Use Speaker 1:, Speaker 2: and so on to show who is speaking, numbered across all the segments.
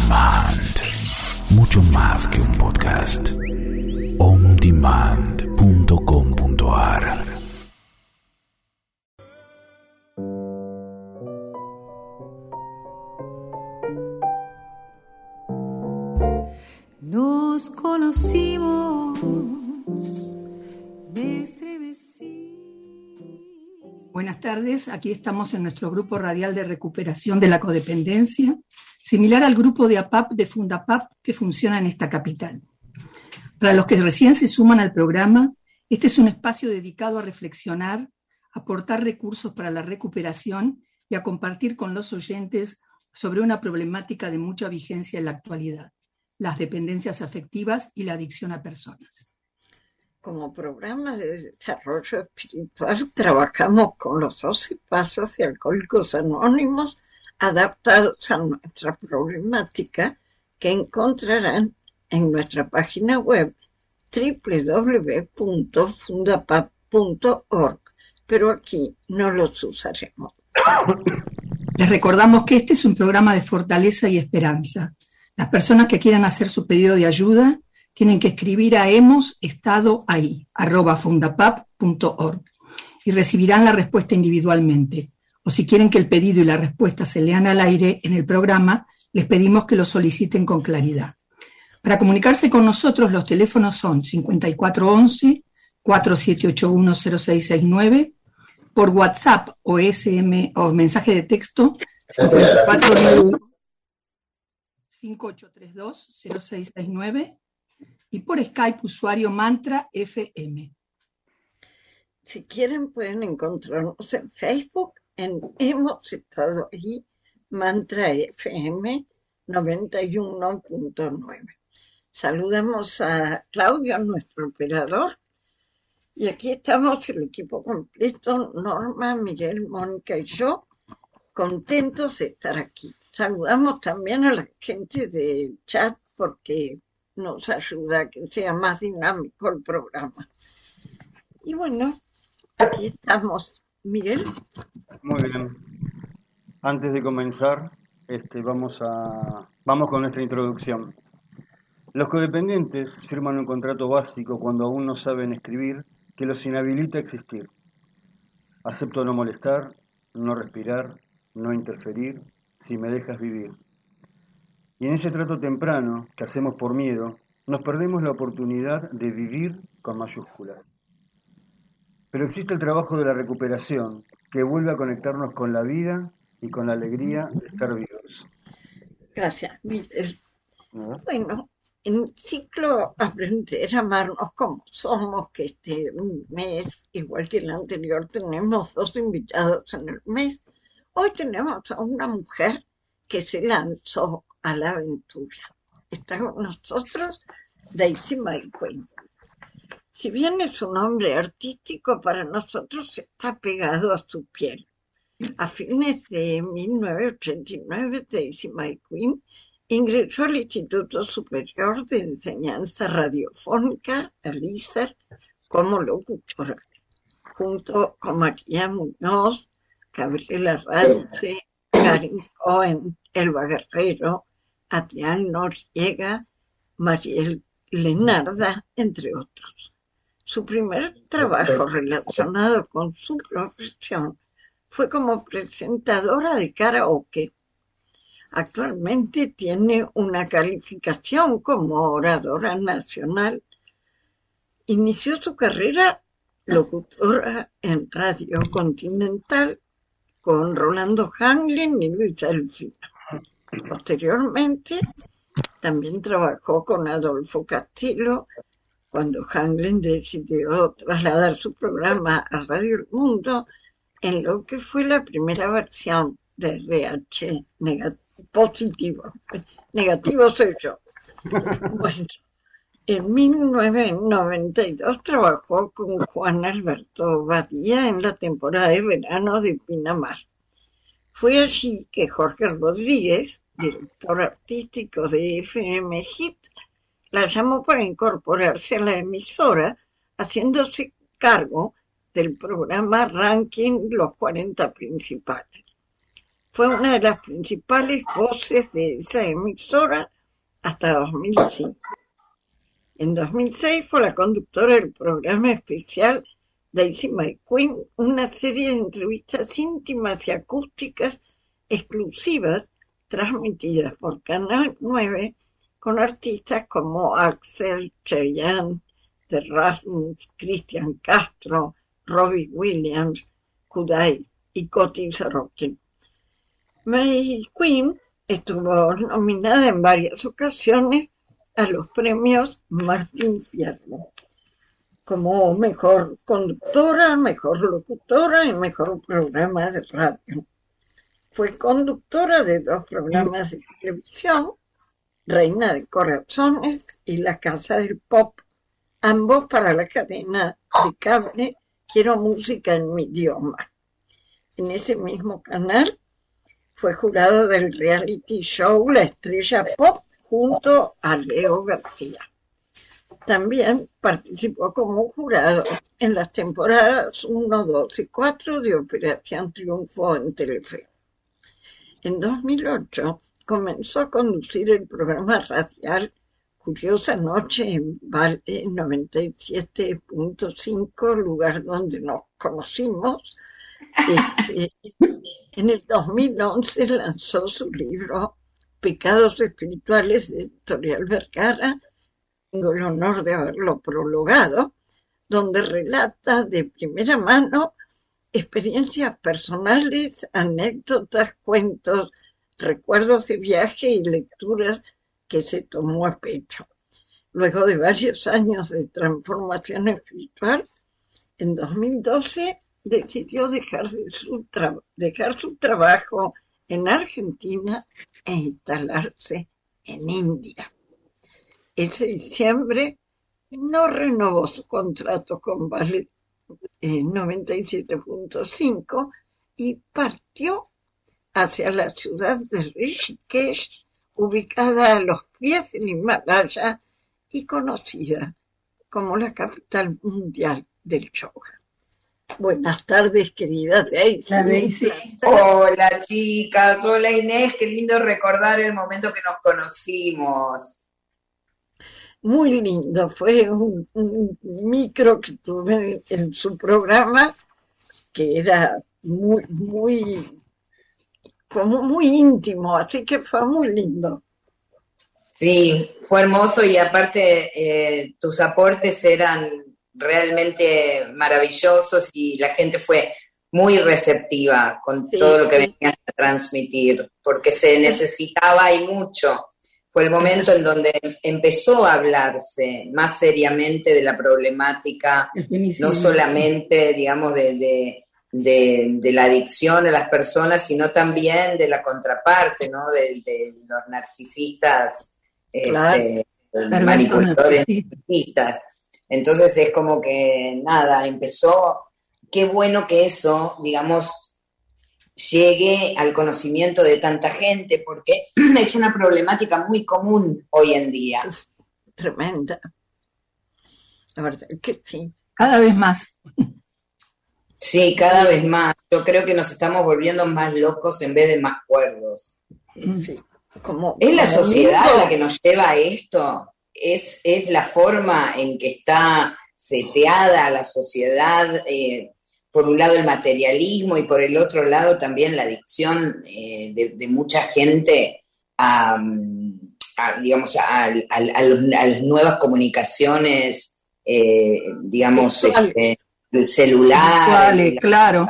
Speaker 1: Demand. Mucho más que un podcast. ondemand.com.ar.
Speaker 2: Nos conocimos de estremecí.
Speaker 3: Buenas tardes, aquí estamos en nuestro grupo radial de recuperación de la codependencia, similar al grupo de APAP de Fundapap que funciona en esta capital. Para los que recién se suman al programa, este es un espacio dedicado a reflexionar, aportar recursos para la recuperación y a compartir con los oyentes sobre una problemática de mucha vigencia en la actualidad: las dependencias afectivas y la adicción a personas.
Speaker 4: Como programa de desarrollo espiritual trabajamos con los 12 pasos de Alcohólicos Anónimos adaptados a nuestra problemática, que encontrarán en nuestra página web www.fundapap.org, pero aquí no los usaremos.
Speaker 3: Les recordamos que este es un programa de fortaleza y esperanza. Las personas que quieran hacer su pedido de ayuda tienen que escribir a hemosestadoahí@fundapap.org y recibirán la respuesta individualmente. O si quieren que el pedido y la respuesta se lean al aire en el programa, les pedimos que lo soliciten con claridad. Para comunicarse con nosotros, los teléfonos son 5411-4781-0669, por WhatsApp o mensaje de texto 5832-0669, y por Skype usuario Mantra FM.
Speaker 4: Si quieren pueden encontrarnos en Facebook en Hemos Estado Ahí, Mantra FM 91.9. Saludamos a Claudio, nuestro operador, y aquí estamos el equipo completo: Norma, Miguel, Mónica y yo, contentos de estar aquí. Saludamos también a la gente del chat porque nos ayuda a que sea más dinámico el programa. Y bueno, aquí estamos. Miguel.
Speaker 5: Muy bien. Antes de comenzar, vamos con nuestra introducción. Los codependientes firman un contrato básico cuando aún no saben escribir que los inhabilita a existir. Acepto no molestar, no respirar, no interferir, si me dejas vivir. Y en ese trato temprano, que hacemos por miedo, nos perdemos la oportunidad de vivir con mayúsculas. Pero existe el trabajo de la recuperación, que vuelve a conectarnos con la vida y con la alegría de estar vivos.
Speaker 4: Gracias, Miguel. Bueno, en el ciclo Aprender a Amarnos como Somos, que este mes, igual que el anterior, tenemos 2 invitados en el mes. Hoy tenemos a una mujer que se lanzó a la aventura. Está con nosotros Daisy McQueen. Si bien es un nombre artístico, para nosotros está pegado a su piel. A fines de 1989, Daisy McQueen ingresó al Instituto Superior de Enseñanza Radiofónica, al ISER, como locutora, junto con María Muñoz, Gabriela Radice, Karin Cohen, Elba Guerrero, Adrián Noriega, Mariel Lenarda, entre otros. Su primer trabajo relacionado con su profesión fue como presentadora de karaoke. Actualmente tiene una calificación como oradora nacional. Inició su carrera locutora en Radio Continental con Rolando Hanglin y Luis Delfino. Posteriormente, también trabajó con Adolfo Castillo cuando Hanglin decidió trasladar su programa a Radio El Mundo, en lo que fue la primera versión de RH positivo. Negativo soy yo. Bueno, en 1992 trabajó con Juan Alberto Badía en la temporada de verano de Pinamar. Fue allí que Jorge Rodríguez, director artístico de FM Hit, la llamó para incorporarse a la emisora, haciéndose cargo del programa Ranking Los 40 Principales. Fue una de las principales voces de esa emisora hasta 2005. En 2006 fue la conductora del programa especial Daisy My Queen, una serie de entrevistas íntimas y acústicas exclusivas transmitidas por Canal 9 con artistas como Axel, Chayanne, The Rasmus, Cristian Castro, Robbie Williams, Kudai y Coti Sorokin. My Queen estuvo nominada en varias ocasiones a los premios Martín Fierro, como mejor conductora, mejor locutora y mejor programa de radio. Fue conductora de 2 programas de televisión, Reina de Corazones y La Casa del Pop, ambos para la cadena de cable Quiero Música en mi idioma. En ese mismo canal fue jurado del reality show La Estrella Pop junto a Leo García. También participó como jurado en las temporadas 1, 2 y 4 de Operación Triunfo en Telefe. En 2008 comenzó a conducir el programa radial Curiosa Noche en Vale 97.5, lugar donde nos conocimos. En el 2011 lanzó su libro Pecados Espirituales de Editorial Vergara. Tengo el honor de haberlo prologado, donde relata de primera mano experiencias personales, anécdotas, cuentos, recuerdos de viaje y lecturas que se tomó a pecho. Luego de varios años de transformación espiritual, en 2012 decidió dejar su trabajo en Argentina e instalarse en India. Ese diciembre no renovó su contrato con Vale 97.5 y partió hacia la ciudad de Rishikesh, ubicada a los pies del Himalaya y conocida como la capital mundial del yoga. Buenas tardes, querida Daisy.
Speaker 6: Hola, chicas. Hola, Inés. Qué lindo recordar el momento que nos conocimos.
Speaker 4: Muy lindo. Fue un micro que tuve en su programa que era muy íntimo, así que fue muy lindo.
Speaker 6: Sí, fue hermoso y aparte tus aportes eran realmente maravillosos y la gente fue muy receptiva con todo lo que venías a transmitir, porque se necesitaba y mucho. Fue el momento en donde empezó a hablarse más seriamente de la problemática, no solamente, digamos, de la adicción a las personas, sino también de la contraparte, ¿no? De los narcisistas, manipuladores narcisistas. Entonces es como que, nada, empezó, qué bueno que eso, digamos, llegue al conocimiento de tanta gente, porque es una problemática muy común hoy en día.
Speaker 4: Tremenda. La verdad que sí.
Speaker 3: Cada vez más.
Speaker 6: Sí, cada vez más. Yo creo que nos estamos volviendo más locos en vez de más cuerdos.
Speaker 4: Sí.
Speaker 6: ¿Es la sociedad la que nos lleva a esto? ¿Es la forma en que está seteada la sociedad? Por un lado el materialismo y por el otro lado también la adicción de mucha gente a las nuevas comunicaciones, digamos, el celular.
Speaker 3: Claro.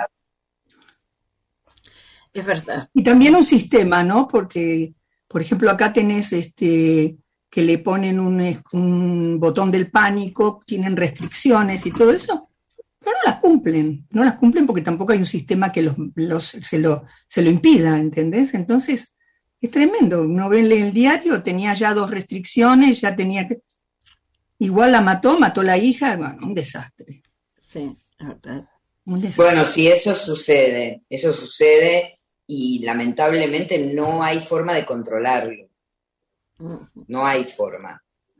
Speaker 4: Es verdad.
Speaker 3: Y también un sistema, ¿no? Porque, por ejemplo, acá tenés que le ponen un botón del pánico, tienen restricciones y todo eso, pero no las cumplen porque tampoco hay un sistema que se lo impida, ¿entendés? Entonces, es tremendo. Uno ve en el diario, tenía ya 2 restricciones, ya tenía que... Igual la mató la hija, bueno, un desastre.
Speaker 4: Sí, la verdad.
Speaker 6: Bueno, sí, eso sucede y lamentablemente no hay forma de controlarlo. No hay forma.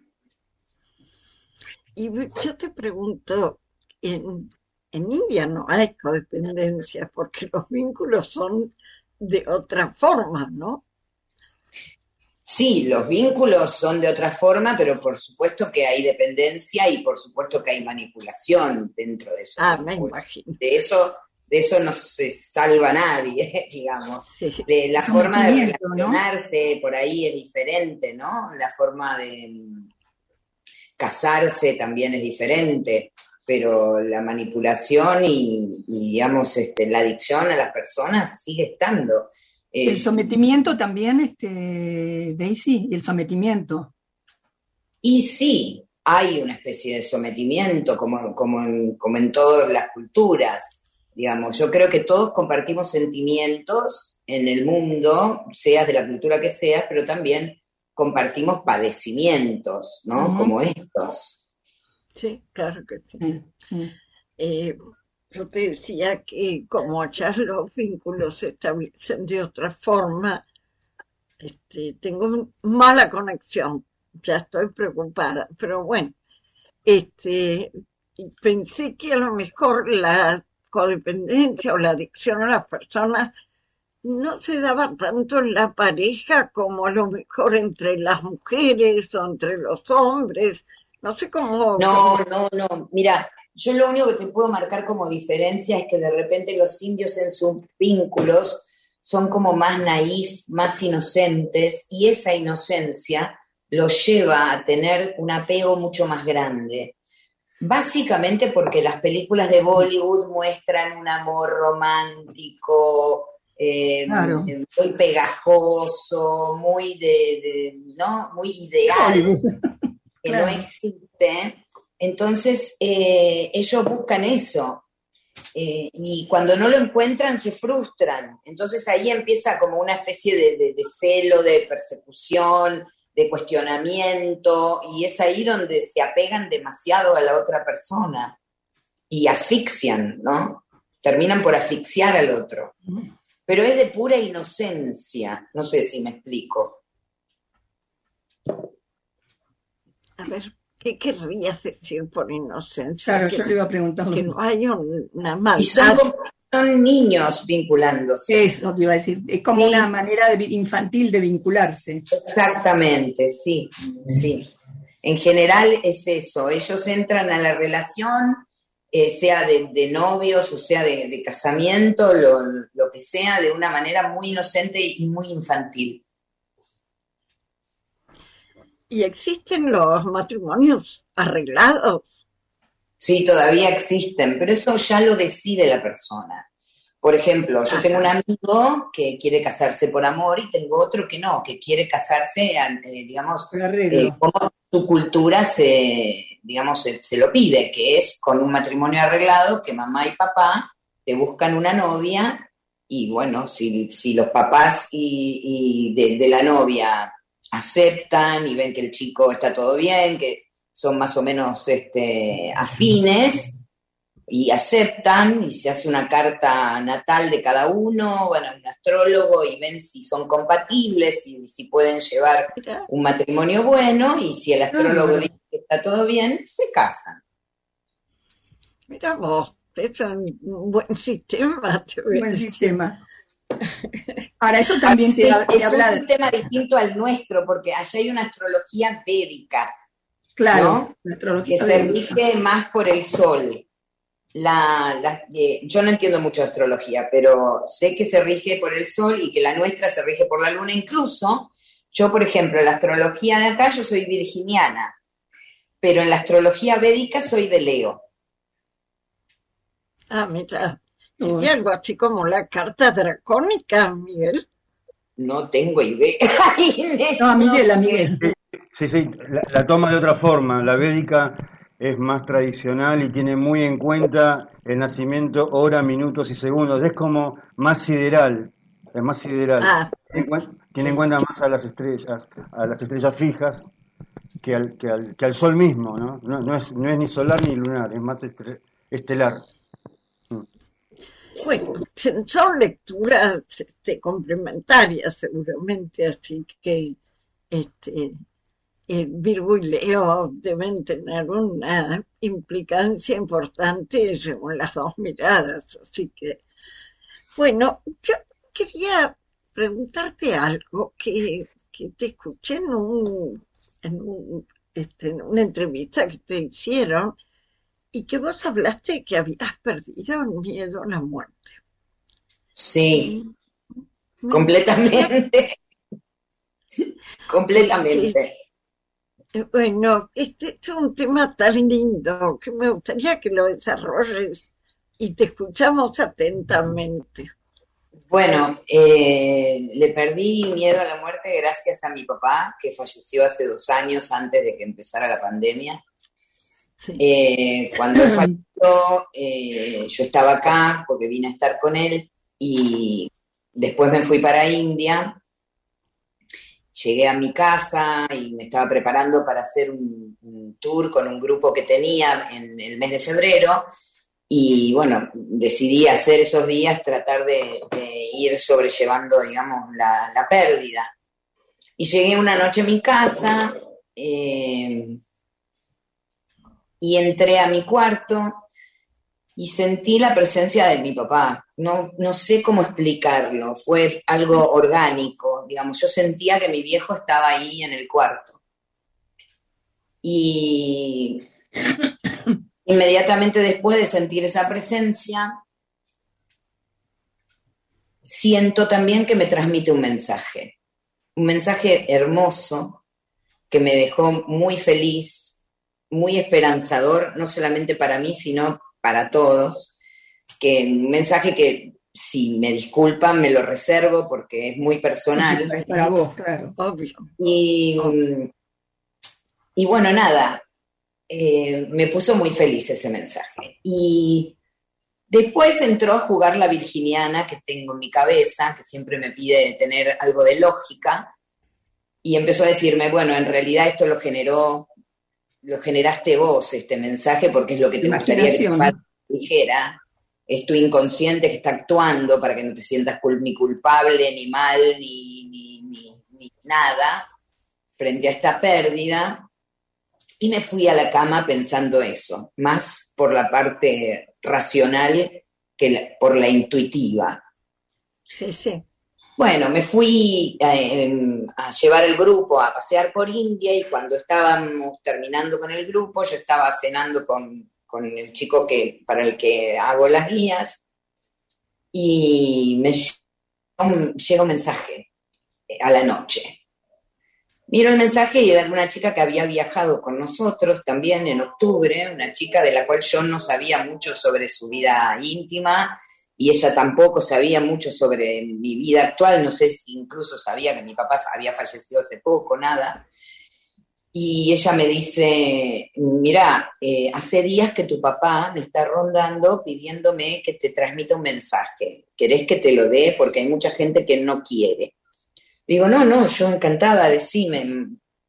Speaker 4: Y yo te pregunto, en India no hay codependencia porque los vínculos son de otra forma, ¿no?
Speaker 6: Sí, los vínculos son de otra forma, pero por supuesto que hay dependencia y por supuesto que hay manipulación dentro de eso.
Speaker 4: Ah, me imagino.
Speaker 6: De eso no se salva nadie, digamos.
Speaker 4: Sí.
Speaker 6: La forma de
Speaker 3: Sometimiento, ¿no?
Speaker 6: relacionarse por ahí es diferente, ¿no? La forma de casarse también es diferente, pero la manipulación y digamos, la adicción a las personas sigue estando.
Speaker 3: El sometimiento también, Daisy, el sometimiento.
Speaker 6: Y sí, hay una especie de sometimiento, como en todas las culturas. Digamos, yo creo que todos compartimos sentimientos en el mundo, seas de la cultura que seas, pero también compartimos padecimientos, ¿no?
Speaker 3: Ujú.
Speaker 6: Como estos.
Speaker 4: Sí, claro que sí.
Speaker 3: Sí.
Speaker 4: Yo te decía que como allá los vínculos se establecen de otra forma, tengo mala conexión, ya estoy preocupada, pero bueno, pensé que a lo mejor la codependencia o la adicción a las personas no se daba tanto en la pareja como a lo mejor entre las mujeres o entre los hombres, no sé cómo.
Speaker 6: No. Mira, yo lo único que te puedo marcar como diferencia es que de repente los indios en sus vínculos son como más naif, más inocentes, y esa inocencia los lleva a tener un apego mucho más grande. Básicamente porque las películas de Bollywood muestran un amor romántico,
Speaker 3: Claro.
Speaker 6: muy pegajoso, muy ¿no? Muy ideal, que
Speaker 3: Claro.
Speaker 6: no existe. Entonces, ellos buscan eso. Y cuando no lo encuentran, se frustran. Entonces ahí empieza como una especie de celo, de persecución, de cuestionamiento, y es ahí donde se apegan demasiado a la otra persona y asfixian, ¿no? Terminan por asfixiar al otro. Pero es de pura inocencia, no sé si me explico.
Speaker 4: A ver, ¿qué querrías decir por inocencia?
Speaker 3: Claro, yo le iba a preguntar.
Speaker 4: Que no hay una
Speaker 6: Y
Speaker 4: maldad.
Speaker 6: son niños vinculándose.
Speaker 3: Eso te iba a decir. Es como
Speaker 6: Sí.
Speaker 3: una manera infantil de vincularse.
Speaker 6: Exactamente, sí. En general es eso, ellos entran a la relación, sea de novios o sea de casamiento, lo que sea, de una manera muy inocente y muy infantil.
Speaker 4: ¿Y existen los matrimonios arreglados?
Speaker 6: Sí, todavía existen, pero eso ya lo decide la persona. Por ejemplo, yo tengo un amigo que quiere casarse por amor y tengo otro que no, que quiere casarse, digamos,
Speaker 3: Por arreglo.
Speaker 6: como su cultura se lo pide, que es con un matrimonio arreglado, que mamá y papá te buscan una novia y bueno, si los papás y de la novia aceptan y ven que el chico está todo bien, que son más o menos afines, y aceptan, y se hace una carta natal de cada uno, bueno, un astrólogo, y ven si son compatibles, y si pueden llevar
Speaker 4: Mira,
Speaker 6: un matrimonio bueno, y si el astrólogo dice que está todo bien, se casan.
Speaker 4: mira vos, es un buen sistema, te voy a
Speaker 3: Buen
Speaker 4: decir.
Speaker 3: sistema. Ahora, eso también te
Speaker 6: Es
Speaker 3: habla
Speaker 6: un
Speaker 3: de...
Speaker 6: sistema distinto al nuestro, porque allá hay una astrología védica,
Speaker 3: Claro,
Speaker 6: ¿no?
Speaker 3: la astrología
Speaker 6: que se
Speaker 3: védica.
Speaker 6: rige más por el sol. Yo no entiendo mucho de astrología, pero sé que se rige por el sol y que la nuestra se rige por la luna. Incluso, yo, por ejemplo, la astrología de acá, yo soy virginiana, pero en la astrología védica soy de Leo.
Speaker 4: Ah, mira,
Speaker 3: Uy.
Speaker 4: sería algo así como la carta dracónica, Miguel.
Speaker 6: No tengo idea.
Speaker 3: No, a Miguel, a
Speaker 6: sé.
Speaker 3: Miguel.
Speaker 5: Sí, la toma de otra forma. La védica es más tradicional y tiene muy en cuenta el nacimiento, hora, minutos y segundos. Es como más sideral, es más sideral.
Speaker 4: Ah,
Speaker 5: Tiene en cuenta más a las estrellas fijas que al sol mismo, ¿no? No es ni solar ni lunar, es más estelar.
Speaker 4: bueno, son lecturas complementarias seguramente, así que Virgo y Leo deben tener una implicancia importante según las dos miradas. Así que, bueno, yo quería preguntarte algo que te escuché en una entrevista que te hicieron y que vos hablaste de que habías perdido el miedo a la muerte.
Speaker 6: Sí,
Speaker 4: Me
Speaker 6: completamente,
Speaker 4: gustaría
Speaker 6: completamente.
Speaker 4: bueno, este es un tema tan lindo que me gustaría que lo desarrolles y te escuchamos atentamente.
Speaker 6: Bueno, le perdí miedo a la muerte gracias a mi papá, que falleció hace 2 años antes de que empezara la pandemia.
Speaker 4: Sí.
Speaker 6: Cuando él falleció, yo estaba acá porque vine a estar con él y después me fui para India. Llegué a mi casa y me estaba preparando para hacer un tour con un grupo que tenía en el mes de febrero. Y bueno, decidí hacer esos días, tratar de ir sobrellevando, digamos, la pérdida. Y llegué una noche a mi casa y entré a mi cuarto y sentí la presencia de mi papá. No sé cómo explicarlo, fue algo orgánico, digamos, yo sentía que mi viejo estaba ahí en el cuarto. Y inmediatamente después de sentir esa presencia, siento también que me transmite un mensaje hermoso que me dejó muy feliz, muy esperanzador, no solamente para mí, sino para todos, un mensaje que, si me disculpan, me lo reservo porque es muy personal.
Speaker 3: Es para vos, claro.
Speaker 4: Obvio.
Speaker 6: Y bueno, nada, me puso muy feliz ese mensaje. Y después entró a jugar la virginiana que tengo en mi cabeza, que siempre me pide tener algo de lógica, y empezó a decirme, bueno, en realidad esto lo generaste vos, este mensaje, porque es lo que te gustaría que tu padre dijera. Es tu inconsciente que está actuando para que no te sientas ni culpable, ni mal, ni nada, frente a esta pérdida. Y me fui a la cama pensando eso, más por la parte racional que por la intuitiva.
Speaker 4: Sí, sí.
Speaker 6: Bueno, me fui a llevar el grupo a pasear por India y cuando estábamos terminando con el grupo, yo estaba cenando con el chico para el que hago las guías y me llega un mensaje a la noche. Miro el mensaje y era de una chica que había viajado con nosotros también en octubre, una chica de la cual yo no sabía mucho sobre su vida íntima y ella tampoco sabía mucho sobre mi vida actual, no sé si incluso sabía que mi papá había fallecido hace poco, nada. Y ella me dice, mirá, hace días que tu papá me está rondando pidiéndome que te transmita un mensaje. ¿Querés que te lo dé? Porque hay mucha gente que no quiere. Digo, no, yo encantada, decime.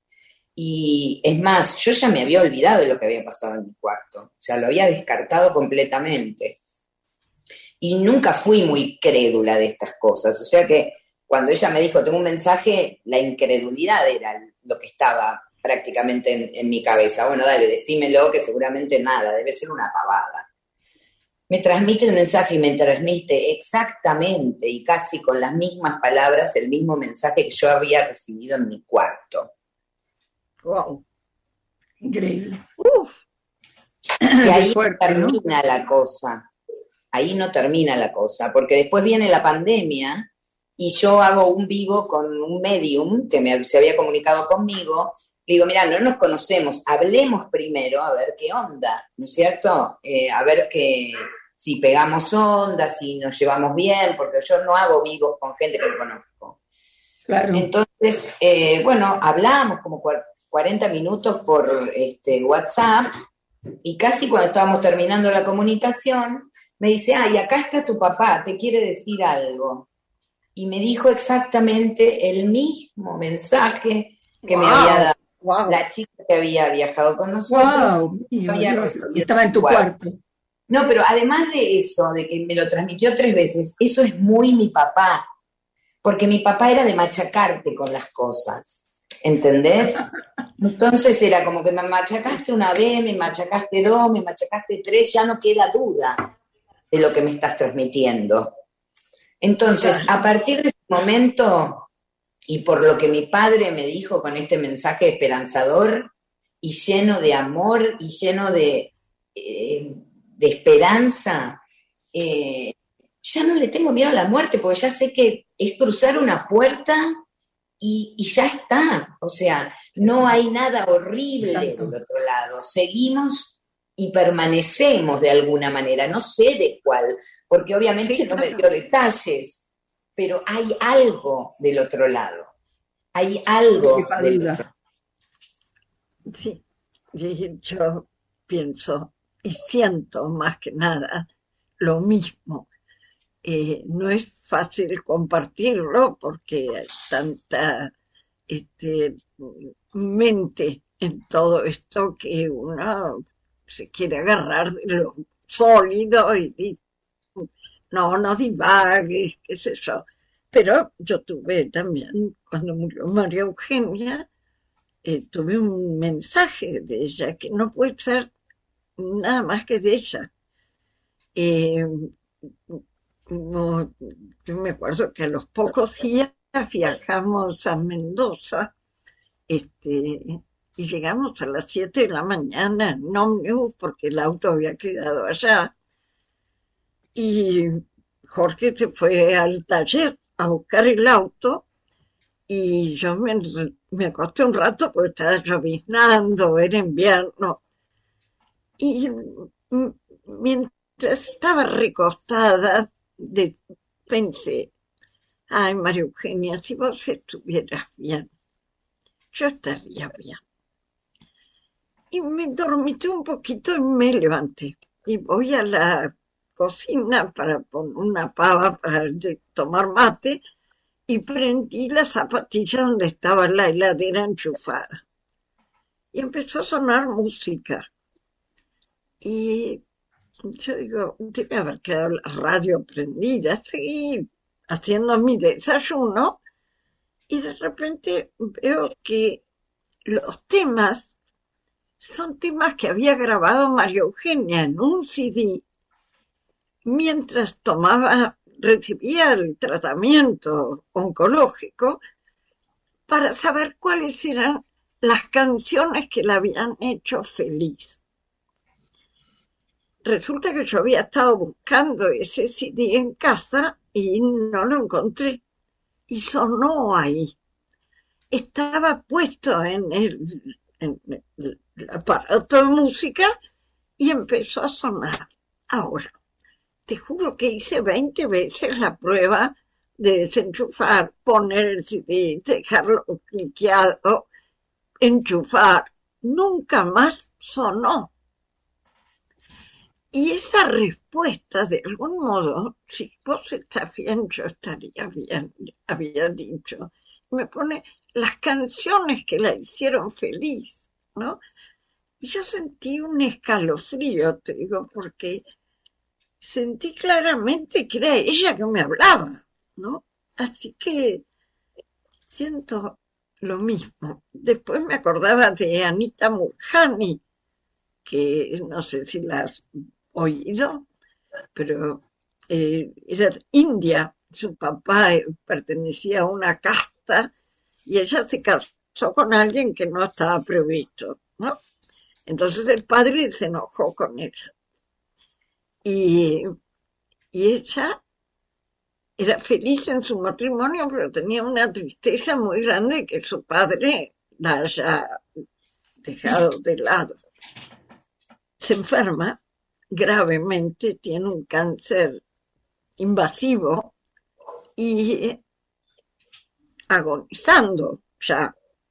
Speaker 6: Y es más, yo ya me había olvidado de lo que había pasado en mi cuarto. O sea, lo había descartado completamente. Y nunca fui muy crédula de estas cosas. O sea que cuando ella me dijo, tengo un mensaje, la incredulidad era lo que estaba prácticamente en mi cabeza. Bueno, dale, decímelo, que seguramente nada, debe ser una pavada. Me transmite el mensaje y me transmite exactamente y casi con las mismas palabras el mismo mensaje que yo había recibido en mi cuarto.
Speaker 4: Wow.
Speaker 3: Increíble.
Speaker 4: Uf.
Speaker 6: Y ahí
Speaker 3: fuerte,
Speaker 6: termina la cosa. Ahí no termina la cosa, porque después viene la pandemia y yo hago un vivo con un medium que se había comunicado conmigo. Le digo, mira, no nos conocemos, hablemos primero a ver qué onda, ¿no es cierto? A ver si pegamos onda, si nos llevamos bien, porque yo no hago vivos con gente que no conozco.
Speaker 3: Claro.
Speaker 6: Entonces, bueno, hablamos como 40 minutos por WhatsApp y casi cuando estábamos terminando la comunicación, me dice, y acá está tu papá, te quiere decir algo. Y me dijo exactamente el mismo mensaje que me había dado. Wow. La chica que había viajado con nosotros.
Speaker 3: Wow, estaba en tu cuarto.
Speaker 6: No, pero además de eso, de que me lo transmitió 3 veces, eso es muy mi papá. Porque mi papá era de machacarte con las cosas, ¿entendés? Entonces era como que me machacaste 1 vez, me machacaste 2, me machacaste 3, ya no queda duda de lo que me estás transmitiendo. Entonces, a partir de ese momento, y por lo que mi padre me dijo con este mensaje esperanzador y lleno de amor y lleno de esperanza, ya no le tengo miedo a la muerte, porque ya sé que es cruzar una puerta y ya está. O sea, no hay nada horrible del otro lado. Seguimos y permanecemos de alguna manera, no sé de cuál, porque obviamente no me dio detalles, pero hay algo del otro lado. Hay algo del otro lado.
Speaker 4: Sí, y yo pienso y siento más que nada lo mismo. No es fácil compartirlo porque hay tanta mente en todo esto que uno se quiere agarrar de lo sólido y dice, no divagues, qué sé yo. Pero yo tuve también, cuando murió María Eugenia, tuve un mensaje de ella que no puede ser nada más que de ella. No, yo me acuerdo que a los pocos días viajamos a Mendoza, y llegamos a las 7 de la mañana en ómnibus porque el auto había quedado allá. Y Jorge se fue al taller a buscar el auto y yo me acosté un rato porque estaba lloviznando, era invierno. Y mientras estaba recostada, pensé, ay, María Eugenia, si vos estuvieras bien, yo estaría bien. Y me dormité un poquito y me levanté. Y voy a la cocina para poner una pava para tomar mate y prendí la zapatilla donde estaba la heladera enchufada. Y empezó a sonar música. Y yo digo, debe haber quedado la radio prendida. Seguí haciendo mi desayuno y de repente veo que los temas son temas que había grabado María Eugenia en un CD mientras recibía el tratamiento oncológico para saber cuáles eran las canciones que la habían hecho feliz. Resulta que yo había estado buscando ese CD en casa y no lo encontré. Y sonó ahí. Estaba puesto en el aparato de música y empezó a sonar. Ahora, te juro que hice 20 veces la prueba de desenchufar, poner el CD, dejarlo cliqueado, enchufar. Nunca más sonó. Y esa respuesta, de algún modo, si vos estás bien, yo estaría bien, había dicho. Me pone las canciones que la hicieron feliz, ¿no? Y yo sentí un escalofrío, te digo, porque sentí claramente que era ella que me hablaba, ¿no? Así que siento lo mismo. Después me acordaba de Anita Murjani, que no sé si la has oído, pero era india. Su papá pertenecía a una casta y ella se casó con alguien que no estaba previsto, ¿no? Entonces el padre se enojó con ella. Y ella era feliz en su matrimonio, pero tenía una tristeza muy grande que su padre la haya dejado de lado. Se enferma gravemente, tiene un cáncer invasivo y agonizando ya.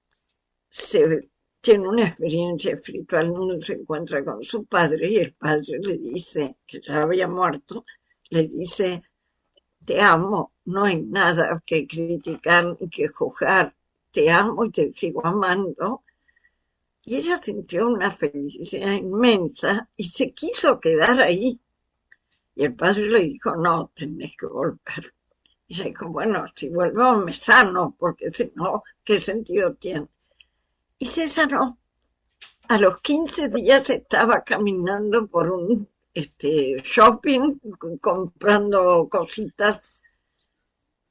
Speaker 4: Tiene una experiencia espiritual donde se encuentra con su padre y el padre le dice, que ya había muerto, le dice, te amo, no hay nada que criticar ni que juzgar, te amo y te sigo amando. Y ella sintió una felicidad inmensa y se quiso quedar ahí. Y el padre le dijo, no, tenés que volver. Y ella dijo, bueno, si vuelvo me sano, porque si no, ¿qué sentido tiene? Y se sanó. A los 15 días estaba caminando por un shopping, comprando cositas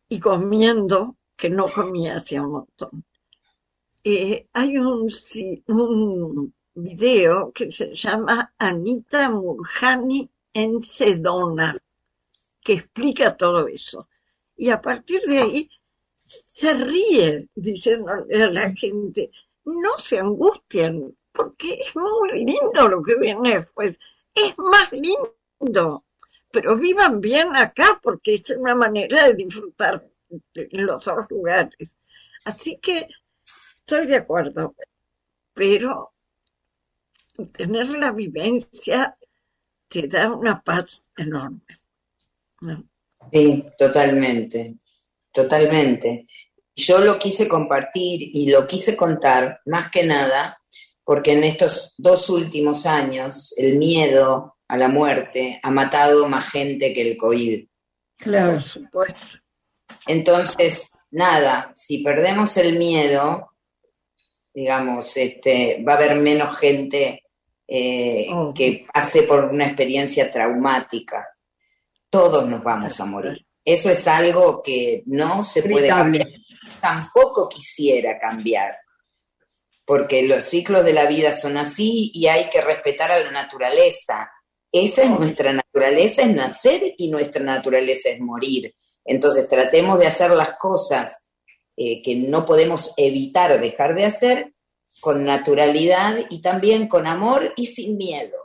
Speaker 4: y comiendo, que no comía hacía un montón. Hay un video que se llama Anita Murjani en Sedona, que explica todo eso. Y a partir de ahí se ríe diciéndole a la gente, no se angustien, porque es muy lindo lo que viene después, es más lindo, pero vivan bien acá porque es una manera de disfrutar los dos lugares. Así que estoy de acuerdo, pero tener la vivencia te da una paz enorme, ¿no?
Speaker 6: Sí, totalmente, totalmente. Yo lo quise compartir y lo quise contar más que nada porque en estos 2 últimos años el miedo a la muerte ha matado más gente que el COVID.
Speaker 3: Claro.
Speaker 4: Por supuesto.
Speaker 6: Entonces, nada, si perdemos el miedo, digamos, va a haber menos gente que pase por una experiencia traumática. Todos nos vamos a morir. Eso es algo que no se puede cambiar. Tampoco quisiera cambiar, porque los ciclos de la vida son así y hay que respetar a la naturaleza. Esa es nuestra naturaleza, es nacer, y nuestra naturaleza es morir. Entonces tratemos de hacer las cosas que no podemos evitar dejar de hacer con naturalidad y también con amor y sin miedo.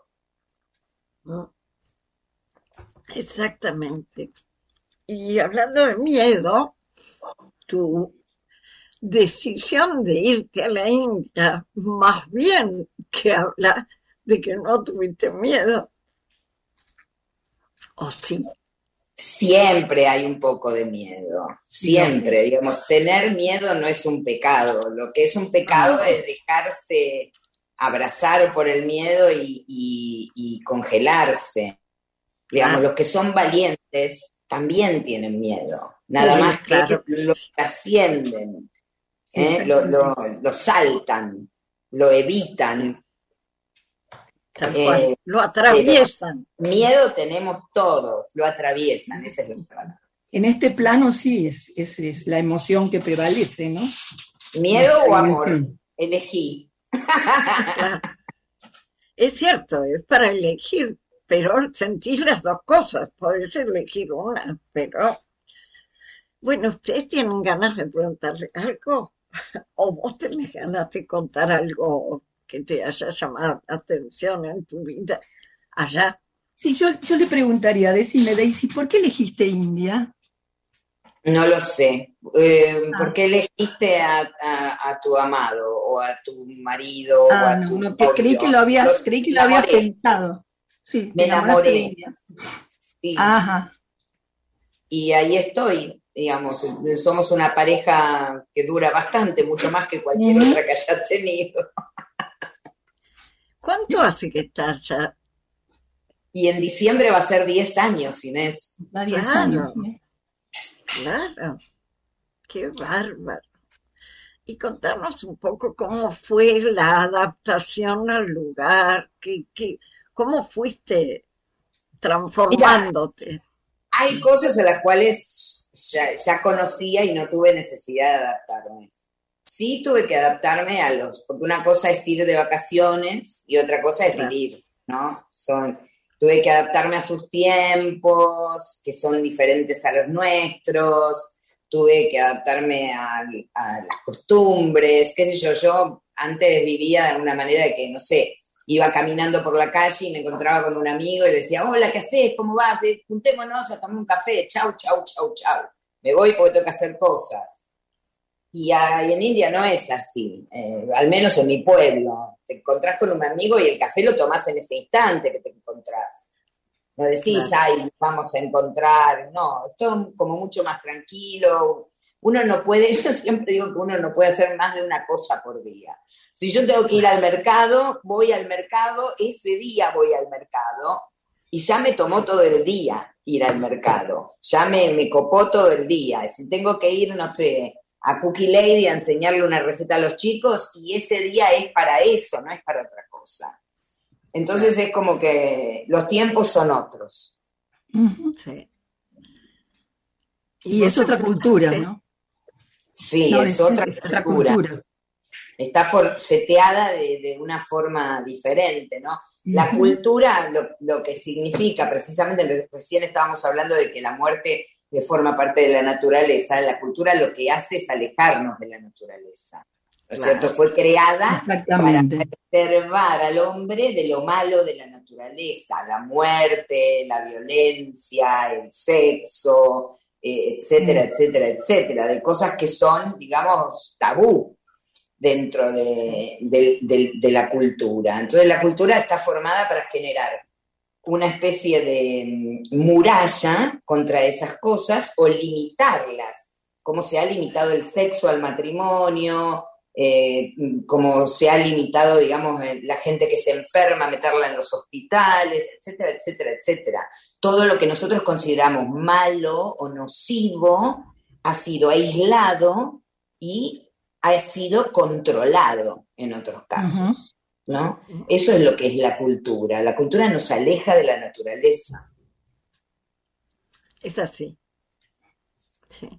Speaker 4: Exactamente. Y hablando de miedo, tu decisión de irte a la India, más bien que habla de que no tuviste miedo. ¿O sí?
Speaker 6: Siempre hay un poco de miedo, siempre, digamos, tener miedo no es un pecado, lo que es un pecado es dejarse abrazar por el miedo y congelarse. Digamos, los que son valientes también tienen miedo, nada más que lo trascienden, lo saltan, lo evitan.
Speaker 4: Lo atraviesan.
Speaker 6: Miedo tenemos todos, lo atraviesan, esa es la palabra.
Speaker 3: En este plano sí, es la emoción que prevalece, ¿no?
Speaker 6: ¿Miedo o amor? Elegí.
Speaker 4: Claro. Es cierto, es para elegir, pero sentir las dos cosas, podés elegir una, pero... Bueno, ¿ustedes tienen ganas de preguntarle algo? ¿O vos tenés ganas de contar algo que te haya llamado la atención en tu vida allá?
Speaker 3: Sí, yo le preguntaría, decime, Daisy, ¿por qué elegiste India?
Speaker 6: No lo sé. ¿Por qué elegiste a tu amado o a tu marido o a tu novio?
Speaker 3: Creí que lo habías pensado. Sí,
Speaker 6: me enamoré. Sí.
Speaker 3: Ajá.
Speaker 6: Y ahí estoy, digamos, somos una pareja que dura bastante, mucho más que cualquier otra que haya tenido.
Speaker 4: ¿Cuánto hace que estás ya?
Speaker 6: Y en diciembre va a ser 10 años, Inés.
Speaker 3: 10 años.
Speaker 4: Claro, qué bárbaro. Y contanos un poco cómo fue la adaptación al lugar, cómo fuiste transformándote.
Speaker 6: Mira, hay cosas a las cuales ya conocía y no tuve necesidad de adaptarme. Sí tuve que adaptarme porque una cosa es ir de vacaciones y otra cosa es vivir, ¿no? Tuve que adaptarme a sus tiempos, que son diferentes a los nuestros, tuve que adaptarme a las costumbres, qué sé yo antes vivía de una manera de que, no sé, iba caminando por la calle y me encontraba con un amigo y le decía, hola, ¿qué haces? ¿Cómo vas? Juntémonos a tomar un café, chau. Me voy porque tengo que hacer cosas. Y en India no es así, al menos en mi pueblo. Te encontrás con un amigo y el café lo tomás en ese instante que te encontrás. No decís, vamos a encontrar. No, esto es como mucho más tranquilo. Uno no puede, yo siempre digo que uno no puede hacer más de una cosa por día. Si yo tengo que ir al mercado, voy al mercado, ese día voy al mercado y ya me tomó todo el día ir al mercado. Ya me copó todo el día. Si tengo que ir, no sé, a Cookie Lady a enseñarle una receta a los chicos y ese día es para eso, no es para otra cosa. Entonces es como que los tiempos son otros.
Speaker 4: Sí.
Speaker 3: Y es otra cultura, ¿no?
Speaker 6: Sí,
Speaker 3: No,
Speaker 6: es otra
Speaker 3: otra
Speaker 6: cultura.
Speaker 3: cultura.
Speaker 6: Está seteada de una forma diferente, ¿no? La
Speaker 3: Ujú.
Speaker 6: cultura, lo que significa, precisamente recién estábamos hablando de que la muerte forma parte de la naturaleza, la cultura lo que hace es alejarnos de la naturaleza, ¿no es
Speaker 4: Claro.
Speaker 6: cierto? Fue creada para
Speaker 3: Exactamente.
Speaker 6: preservar al hombre de lo malo de la naturaleza, la muerte, la violencia, el sexo, etcétera, etcétera, etcétera, de cosas que son, digamos, tabú dentro de la cultura. Entonces la cultura está formada para generar una especie de muralla contra esas cosas o limitarlas, como se ha limitado el sexo al matrimonio, como se ha limitado, digamos, la gente que se enferma, meterla en los hospitales, etcétera, etcétera, etcétera. Todo lo que nosotros consideramos malo o nocivo ha sido aislado y ha sido controlado en otros casos, ¿no? Eso es lo que es la cultura. La cultura nos aleja de la naturaleza.
Speaker 4: Es así, sí.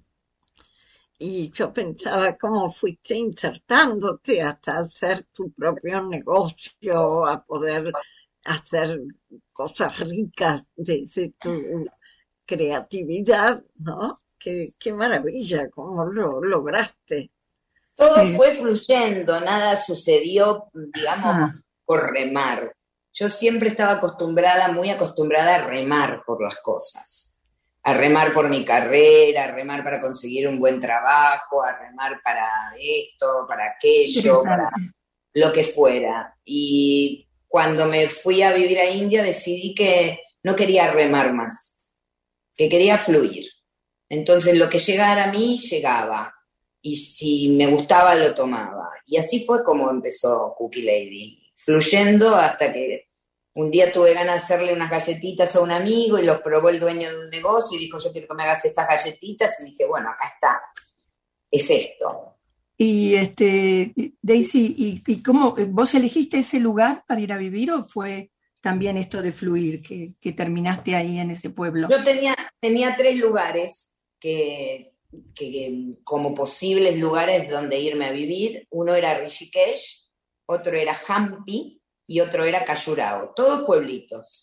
Speaker 4: Y yo pensaba cómo fuiste insertándote hasta hacer tu propio negocio, a poder hacer cosas ricas desde tu creatividad, ¿no? Qué maravilla, cómo lo lograste.
Speaker 6: Todo fue fluyendo, nada sucedió, digamos,
Speaker 3: Ah,
Speaker 6: por remar. Yo siempre estaba muy acostumbrada a remar por las cosas. A remar por mi carrera, a remar para conseguir un buen trabajo, a remar para esto, para aquello, para
Speaker 3: interesante.
Speaker 6: lo que fuera. Y cuando me fui a vivir a India decidí que no quería remar más, que quería fluir. Entonces lo que llegara a mí, llegaba. Y si me gustaba, lo tomaba. Y así fue como empezó Cookie Lady, fluyendo hasta que un día tuve ganas de hacerle unas galletitas a un amigo y los probó el dueño de un negocio y dijo, yo quiero que me hagas estas galletitas. Y dije, bueno, acá está, es esto.
Speaker 3: Y Daisy, ¿y cómo vos elegiste ese lugar para ir a vivir o fue también esto de fluir, que terminaste ahí en ese pueblo?
Speaker 6: Yo tenía 3 lugares que como posibles lugares donde irme a vivir. Uno era Rishikesh, otro era Hampi y otro era Khajuraho, todos pueblitos.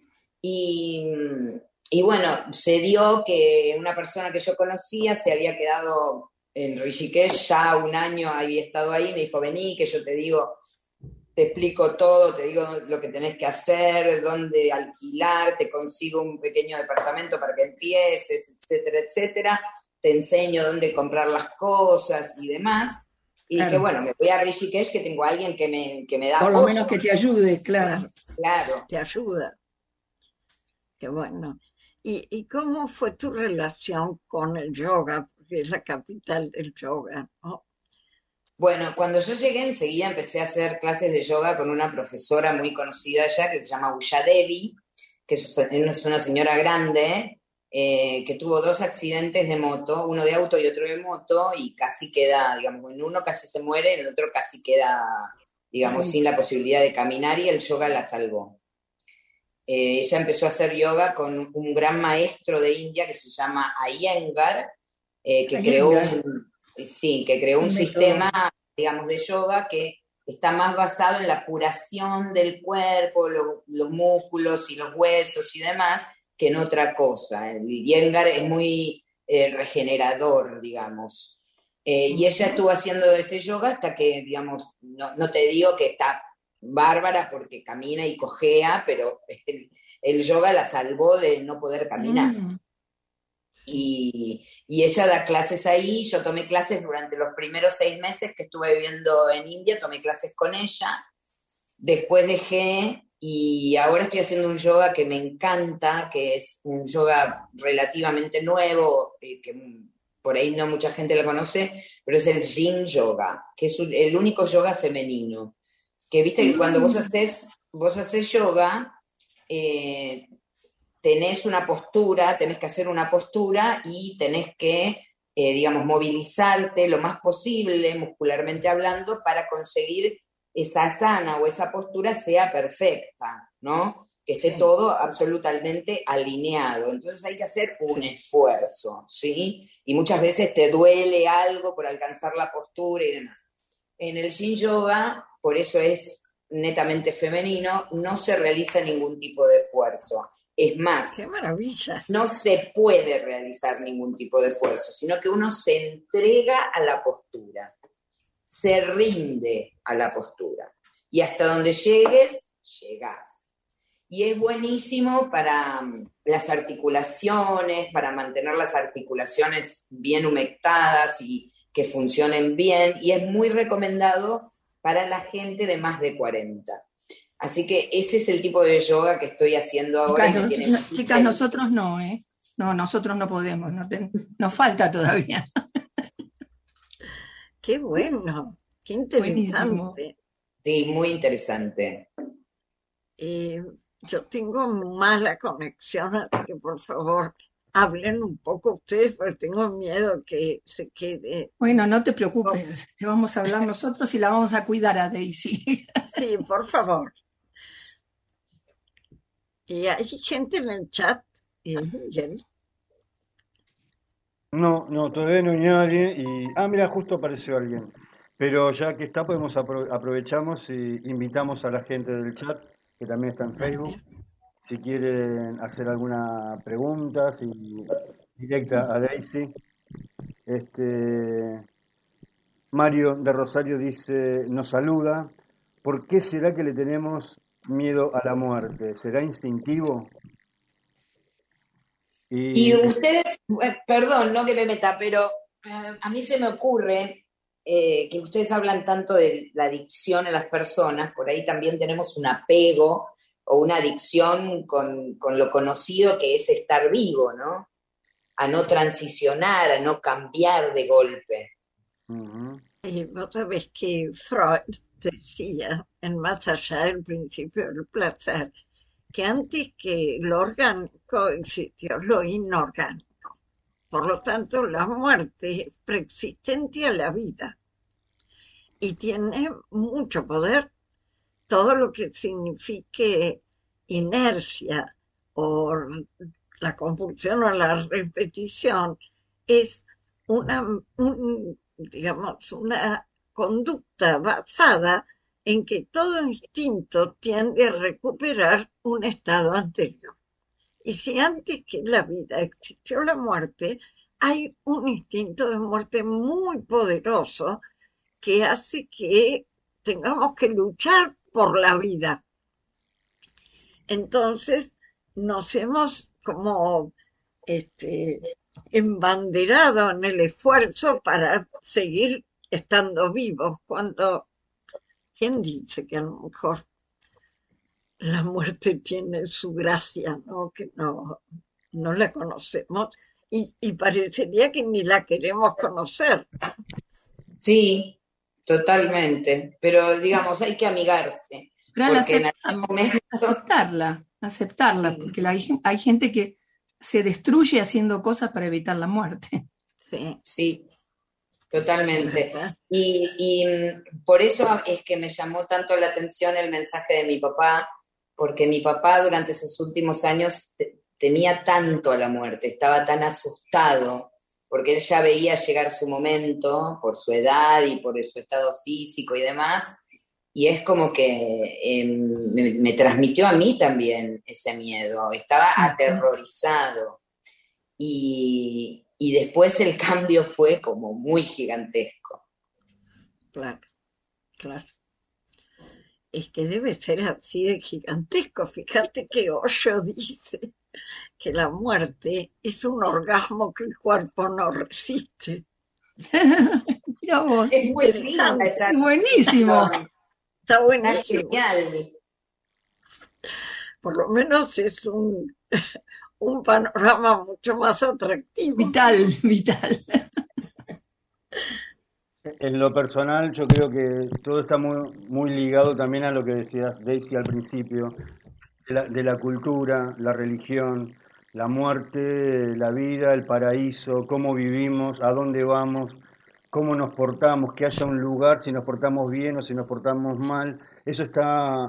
Speaker 6: Y bueno, se dio que una persona que yo conocía se había quedado en Rishikesh, ya un año había estado ahí, me dijo, vení, que yo te explico todo, te digo lo que tenés que hacer, dónde alquilar, te consigo un pequeño departamento para que empieces, etcétera, etcétera. Te enseño dónde comprar las cosas y demás. Y
Speaker 3: Claro.
Speaker 6: dije, bueno, me voy a Rishikesh, que tengo a alguien que me da
Speaker 3: Por lo
Speaker 6: apoyo.
Speaker 3: menos que te ayude, claro.
Speaker 6: Claro.
Speaker 4: Te ayuda. Qué bueno. ¿Y cómo fue tu relación con el yoga? Porque es la capital del yoga, ¿no?
Speaker 6: Bueno, cuando yo llegué enseguida empecé a hacer clases de yoga con una profesora muy conocida allá que se llama Usha Devi, que es una señora grande, que tuvo 2 accidentes de moto, uno de auto y otro de moto, y casi queda, digamos, en uno casi se muere, en el otro casi queda, digamos, sin la posibilidad de caminar, y el yoga la salvó. Ella empezó a hacer yoga con un gran maestro de India que se llama Iyengar, que creó un sistema, digamos, de yoga que está más basado en la curación del cuerpo, los músculos y los huesos y demás, que en otra cosa. El Iyengar es muy regenerador, digamos. Y ella estuvo haciendo ese yoga hasta que, digamos, no te digo que está bárbara porque camina y cojea, pero el yoga la salvó de no poder caminar. Y ella da clases ahí. Yo tomé clases durante los primeros 6 meses que estuve viviendo en India, tomé clases con ella. Después dejé y ahora estoy haciendo un yoga que me encanta, que es un yoga relativamente nuevo, que por ahí no mucha gente lo conoce, pero es el Yin Yoga, que es el único yoga femenino. Que viste que cuando vos haces yoga, tenés una postura, tenés que hacer una postura y tenés que, digamos, movilizarte lo más posible, muscularmente hablando, para conseguir esa asana o esa postura sea perfecta, ¿no? que esté todo absolutamente alineado. Entonces hay que hacer un esfuerzo, ¿sí? Y muchas veces te duele algo por alcanzar la postura y demás. En el Yin Yoga, por eso es netamente femenino, no se realiza ningún tipo de esfuerzo. Es más,
Speaker 4: ¡Qué maravilla!
Speaker 6: no se puede realizar ningún tipo de esfuerzo, sino que uno se entrega a la postura, se rinde a la postura. Y hasta donde llegues, llegás. Y es buenísimo para las articulaciones, para mantener las articulaciones bien humectadas y que funcionen bien. Y es muy recomendado para la gente de más de 40. Así que ese es el tipo de yoga que estoy haciendo ahora.
Speaker 3: Chicas, nosotros no, ¿eh? No, nosotros no podemos, nos falta todavía.
Speaker 4: ¡Qué bueno! ¡Qué interesante!
Speaker 3: Buenísimo.
Speaker 6: Sí, muy interesante.
Speaker 4: Yo tengo mala conexión, así que por favor hablen un poco ustedes, porque tengo miedo que se quede.
Speaker 3: Bueno, no te preocupes, te vamos a hablar nosotros y la vamos a cuidar a Daisy.
Speaker 4: Sí, por favor. Y hay gente en el chat, Miguel.
Speaker 5: No, todavía no hay nadie y... Ah, mira, justo apareció alguien. Pero ya que está, aprovechamos y invitamos a la gente del chat, que también está en Facebook, si quieren hacer alguna pregunta, directa a Daisy. Mario de Rosario dice, nos saluda, ¿por qué será que le tenemos miedo a la muerte? ¿Será instintivo?
Speaker 6: Y ustedes, perdón, no que me meta, pero a mí se me ocurre que ustedes hablan tanto de la adicción a las personas, por ahí también tenemos un apego o una adicción con lo conocido que es estar vivo, ¿no? A no transicionar, a no cambiar de golpe.
Speaker 5: Uh-huh.
Speaker 4: Vos sabés que Freud decía, en Más allá del principio del placer, que antes que lo orgánico existió lo inorgánico. Por lo tanto, la muerte es preexistente a la vida y tiene mucho poder. Todo lo que signifique inercia o la compulsión o la repetición es una conducta basada en que todo instinto tiende a recuperar un estado anterior. Y si antes que la vida existió la muerte, hay un instinto de muerte muy poderoso que hace que tengamos que luchar por la vida. Entonces nos hemos como embanderado en el esfuerzo para seguir estando vivos, cuando ¿quién dice que a lo mejor la muerte tiene su gracia, ¿no? Que no la conocemos y parecería que ni la queremos conocer.
Speaker 6: Sí, totalmente, pero digamos, hay que amigarse.
Speaker 3: Pero
Speaker 6: porque en algún momento...
Speaker 3: aceptarla,
Speaker 6: Sí.
Speaker 3: porque hay gente que se destruye haciendo cosas para evitar la muerte.
Speaker 6: Sí, totalmente.
Speaker 4: ¿Verdad?
Speaker 6: Y por eso es que me llamó tanto la atención el mensaje de mi papá, porque mi papá durante sus últimos años temía tanto a la muerte, estaba tan asustado, porque él ya veía llegar su momento por su edad y por su estado físico y demás, y es como que me transmitió a mí también ese miedo, estaba aterrorizado. Y después el cambio fue como muy gigantesco.
Speaker 4: Claro. Es que debe ser así de gigantesco. Fíjate que Osho dice que la muerte es un orgasmo que el cuerpo no resiste.
Speaker 3: Mira vos,
Speaker 6: Es muy linda
Speaker 4: Interesante.
Speaker 6: esa
Speaker 3: es buenísimo.
Speaker 4: Está
Speaker 6: Está
Speaker 4: buenísimo.
Speaker 6: genial.
Speaker 4: Por lo menos es un panorama mucho más atractivo.
Speaker 3: Vital.
Speaker 5: En lo personal, yo creo que todo está muy ligado también a lo que decías, Daisy, al principio, de la cultura, la religión, la muerte, la vida, el paraíso, cómo vivimos, a dónde vamos, cómo nos portamos, que haya un lugar, si nos portamos bien o si nos portamos mal. Eso está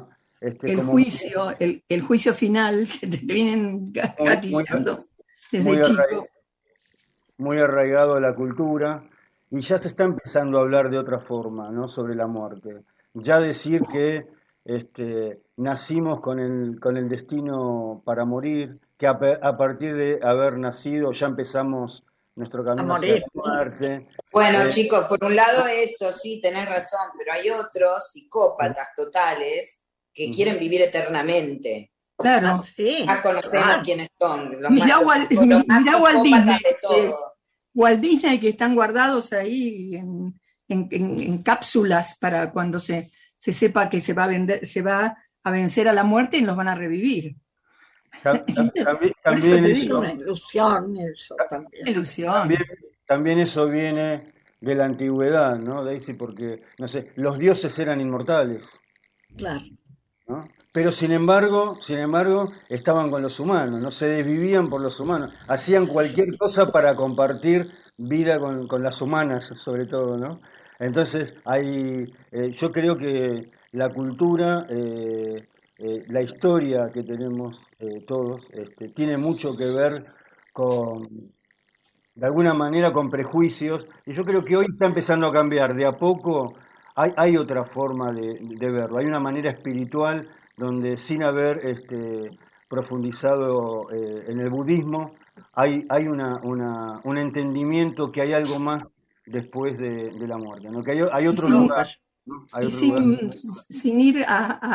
Speaker 3: El
Speaker 5: como
Speaker 3: juicio, el juicio final que te vienen gatillando desde chico.
Speaker 5: muy arraigado a la cultura, y ya se está empezando a hablar de otra forma, ¿no? Sobre la muerte. Ya decir que nacimos con el destino para morir, que a partir de haber nacido ya empezamos nuestro
Speaker 4: A
Speaker 5: camino hacia
Speaker 4: morir.
Speaker 5: la muerte.
Speaker 6: Bueno, chicos, por un lado eso, sí, tenés razón, pero hay otros psicópatas totales que quieren vivir eternamente.
Speaker 3: Claro.
Speaker 4: Sí,
Speaker 6: Ya conocemos
Speaker 4: claro.
Speaker 6: quiénes son, los
Speaker 3: Mirá
Speaker 6: más,
Speaker 3: Walt,
Speaker 6: los más
Speaker 3: mirá Walt
Speaker 6: psicópatas
Speaker 3: Disney.
Speaker 6: de todos.
Speaker 3: Walt Disney, que están guardados ahí en cápsulas para cuando se sepa que se va a vencer a la muerte y los van a revivir.
Speaker 5: También
Speaker 3: Por eso te
Speaker 4: Es
Speaker 3: digo,
Speaker 4: una ilusión eso también.
Speaker 3: ilusión.
Speaker 5: también eso viene de la antigüedad, ¿no, Daisy? Porque, no sé, los dioses eran inmortales,
Speaker 4: Claro.
Speaker 5: ¿no? Pero sin embargo, estaban con los humanos, no se desvivían por los humanos, hacían cualquier cosa para compartir vida con las humanas, sobre todo, ¿no? Entonces, yo creo que la cultura, la historia que tenemos todos, tiene mucho que ver con, de alguna manera, con prejuicios, y yo creo que hoy está empezando a cambiar, de a poco hay otra forma de verlo, hay una manera espiritual donde, sin haber profundizado en el budismo, hay un entendimiento que hay algo más después de la muerte, ¿no? Que hay otro
Speaker 3: Sí.
Speaker 5: lugar, ¿no? Hay
Speaker 3: Y
Speaker 5: otro lugar.
Speaker 3: sin ir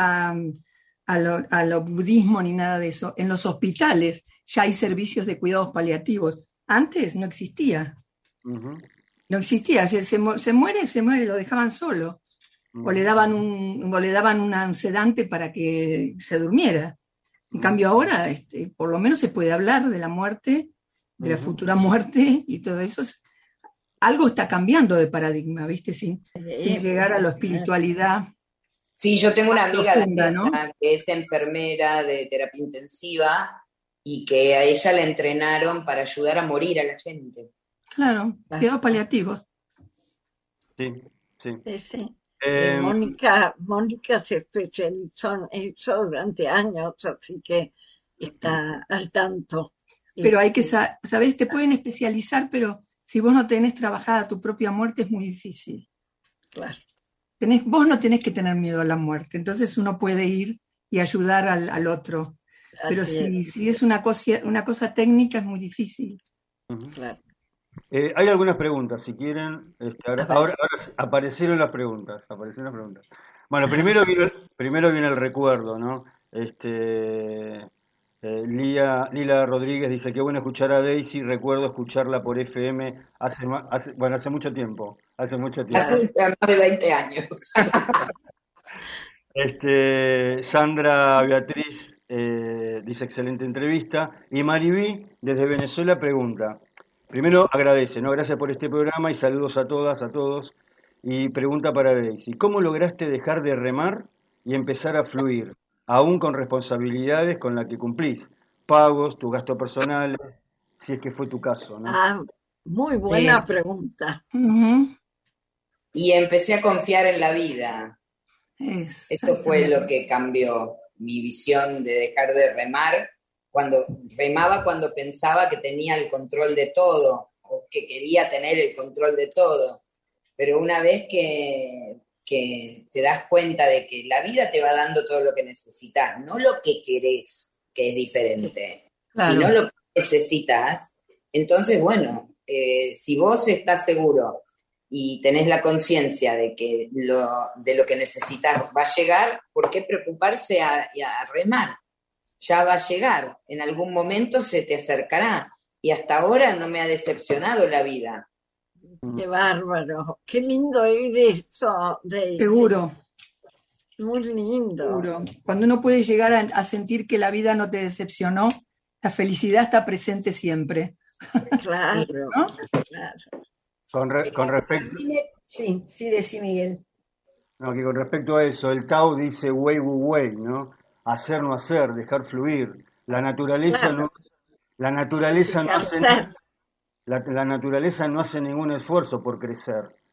Speaker 3: a lo budismo ni nada de eso, en los hospitales ya hay servicios de cuidados paliativos. Antes no existía.
Speaker 5: Ujú,
Speaker 3: No existía. Se muere, lo dejaban solo. O le daban un sedante para que se durmiera. En cambio ahora, por lo menos se puede hablar de la muerte, de la futura muerte y todo eso. Algo está cambiando de paradigma, ¿viste? Sin llegar a la espiritualidad.
Speaker 6: Sí, yo tengo una amiga de
Speaker 3: Profunda, ¿no?
Speaker 6: esa que es enfermera de terapia intensiva y que a ella la entrenaron para ayudar a morir a la gente.
Speaker 3: Claro, cuidados paliativos.
Speaker 5: Sí, sí.
Speaker 4: Sí.
Speaker 5: Eh,
Speaker 4: Mónica se especializó en eso durante años, así que está al tanto.
Speaker 3: Pero hay que, ¿sabes? Te pueden especializar, pero si vos no tenés trabajada tu propia muerte es muy difícil.
Speaker 4: Claro.
Speaker 3: Vos no tenés que tener miedo a la muerte, entonces uno puede ir y ayudar al otro. Pero si es una cosa técnica es muy difícil.
Speaker 4: Claro.
Speaker 5: Hay algunas preguntas, si quieren. Ahora aparecieron las preguntas. Bueno, primero viene el recuerdo, ¿no? Lila Rodríguez dice: qué bueno escuchar a Daisy, recuerdo escucharla por FM hace mucho tiempo.
Speaker 6: Hace más de 20 años.
Speaker 5: Sandra Beatriz dice: excelente entrevista. Y Maribí, desde Venezuela, pregunta: primero agradece, ¿no? Gracias por este programa y saludos a todas, a todos. Y pregunta para Daisy: ¿cómo lograste dejar de remar y empezar a fluir, aún con responsabilidades con las que cumplís? Pagos, tus gastos personales, si es que fue tu caso, ¿no?
Speaker 4: Muy buena pregunta.
Speaker 3: Uh-huh.
Speaker 6: Y empecé a confiar en la vida. Eso fue lo que cambió mi visión de dejar de remar. Remaba cuando pensaba que tenía el control de todo o que quería tener el control de todo. Pero una vez que te das cuenta de que la vida te va dando todo lo que necesitas, no lo que querés, que es diferente,
Speaker 3: claro,
Speaker 6: sino lo que necesitas, entonces, bueno, si vos estás seguro y tenés la conciencia de que de lo que necesitas va a llegar, ¿por qué preocuparse a remar? Ya va a llegar, en algún momento se te acercará, y hasta ahora no me ha decepcionado la vida.
Speaker 4: Qué bárbaro, qué lindo oír eso, Daisy.
Speaker 3: Seguro.
Speaker 4: Muy lindo.
Speaker 3: Seguro. Cuando uno puede llegar a sentir que la vida no te decepcionó, la felicidad está presente siempre.
Speaker 4: Claro,
Speaker 3: ¿no?
Speaker 4: claro.
Speaker 5: Con respecto...
Speaker 3: Sí, decí Miguel.
Speaker 5: No, que con respecto a eso, el Tao dice way, ¿no? Hacer, no hacer, dejar fluir. La naturaleza
Speaker 4: Claro.
Speaker 5: la naturaleza no hace ningún esfuerzo por crecer.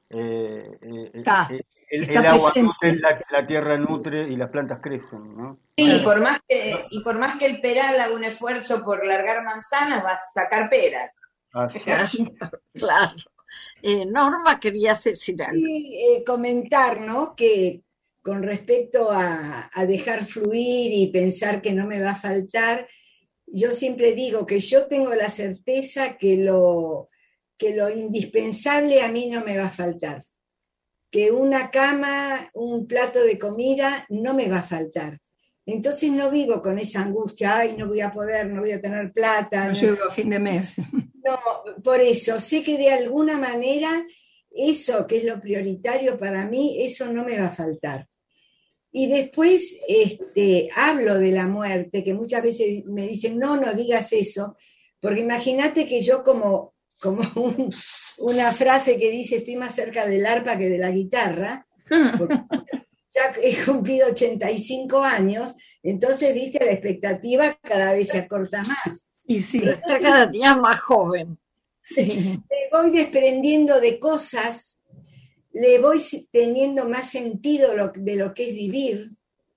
Speaker 3: Está
Speaker 5: el agua
Speaker 3: presente.
Speaker 5: nutre, la tierra nutre y las plantas crecen, ¿no?
Speaker 6: Sí, y por más que el peral haga un esfuerzo por largar manzanas, va a sacar peras.
Speaker 5: Así.
Speaker 4: Claro. Norma, querías decir algo.
Speaker 7: Y comentar, ¿no? Que con respecto a dejar fluir y pensar que no me va a faltar, yo siempre digo que yo tengo la certeza que lo indispensable a mí no me va a faltar. Que una cama, un plato de comida no me va a faltar. Entonces no vivo con esa angustia, ay, no voy a poder, no voy a tener plata.
Speaker 3: No llego a fin de mes.
Speaker 7: No, por eso, sé que de alguna manera eso que es lo prioritario para mí, eso no me va a faltar. Y después hablo de la muerte, que muchas veces me dicen, no digas eso, porque imagínate que yo como una frase que dice, estoy más cerca del arpa que de la guitarra, porque ya he cumplido 85 años, entonces, viste, la expectativa cada vez se acorta más.
Speaker 3: Y sí.
Speaker 4: Pero está cada día más joven.
Speaker 3: Sí.
Speaker 7: Me voy desprendiendo de cosas, le voy teniendo más sentido de lo que es vivir,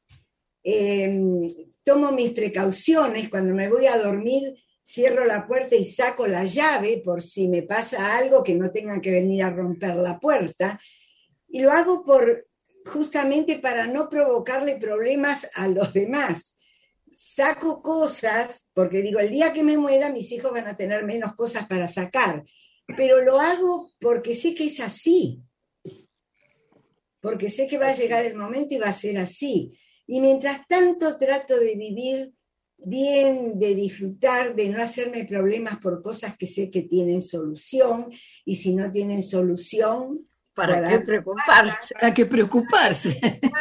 Speaker 7: tomo mis precauciones, cuando me voy a dormir cierro la puerta y saco la llave por si me pasa algo que no tengan que venir a romper la puerta, y lo hago justamente para no provocarle problemas a los demás. Saco cosas, porque digo, el día que me muera mis hijos van a tener menos cosas para sacar, pero lo hago porque sé que es así, porque sé que va a llegar el momento y va a ser así. Y mientras tanto trato de vivir bien, de disfrutar, de no hacerme problemas por cosas que sé que tienen solución, y si no tienen solución,
Speaker 4: ¿Para qué preocuparse?
Speaker 3: ¿Para qué preocuparse?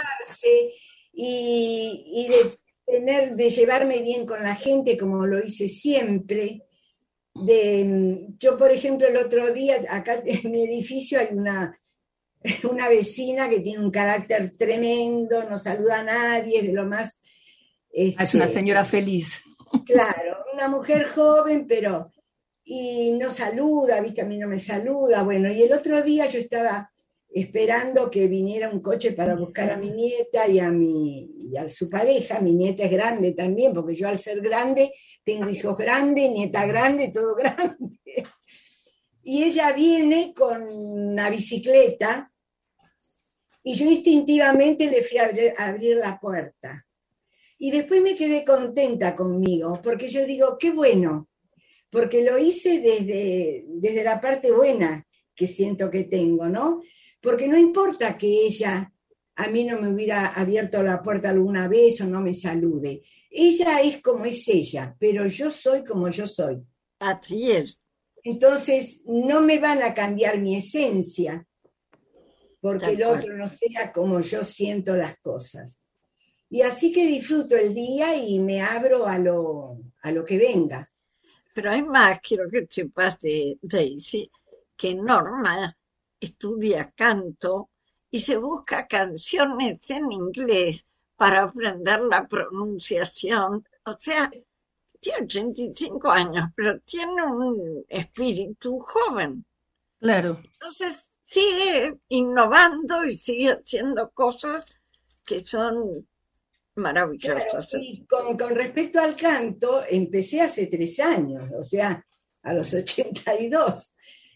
Speaker 7: Y de llevarme bien con la gente, como lo hice siempre. Yo, por ejemplo, el otro día, acá en mi edificio hay una vecina que tiene un carácter tremendo, no saluda a nadie, es de lo más...
Speaker 3: Es una señora feliz.
Speaker 7: Claro, una mujer joven, y no saluda, ¿viste? A mí no me saluda. Bueno, y el otro día yo estaba esperando que viniera un coche para buscar a mi nieta y a su pareja. Mi nieta es grande también, porque yo al ser grande tengo hijos grandes, nieta grande, todo grande. Y ella viene con una bicicleta y yo instintivamente le fui a abrir la puerta. Y después me quedé contenta conmigo, porque yo digo, qué bueno, porque lo hice desde la parte buena que siento que tengo, ¿no? Porque no importa que ella a mí no me hubiera abierto la puerta alguna vez o no me salude. Ella es como es ella, pero yo soy como yo soy.
Speaker 4: Así es.
Speaker 7: Entonces, no me van a cambiar mi esencia, porque el otro no sea como yo siento las cosas. Y así que disfruto el día y me abro a lo que venga.
Speaker 4: Pero hay más, quiero que sepas de Daisy, que Norma estudia canto y se busca canciones en inglés para aprender la pronunciación. O sea, tiene 85 años, pero tiene un espíritu joven.
Speaker 3: Claro.
Speaker 4: Entonces sigue innovando y sigue haciendo cosas que son maravillosas.
Speaker 7: Claro, y con respecto al canto, empecé hace 3 años, o sea, a los 82.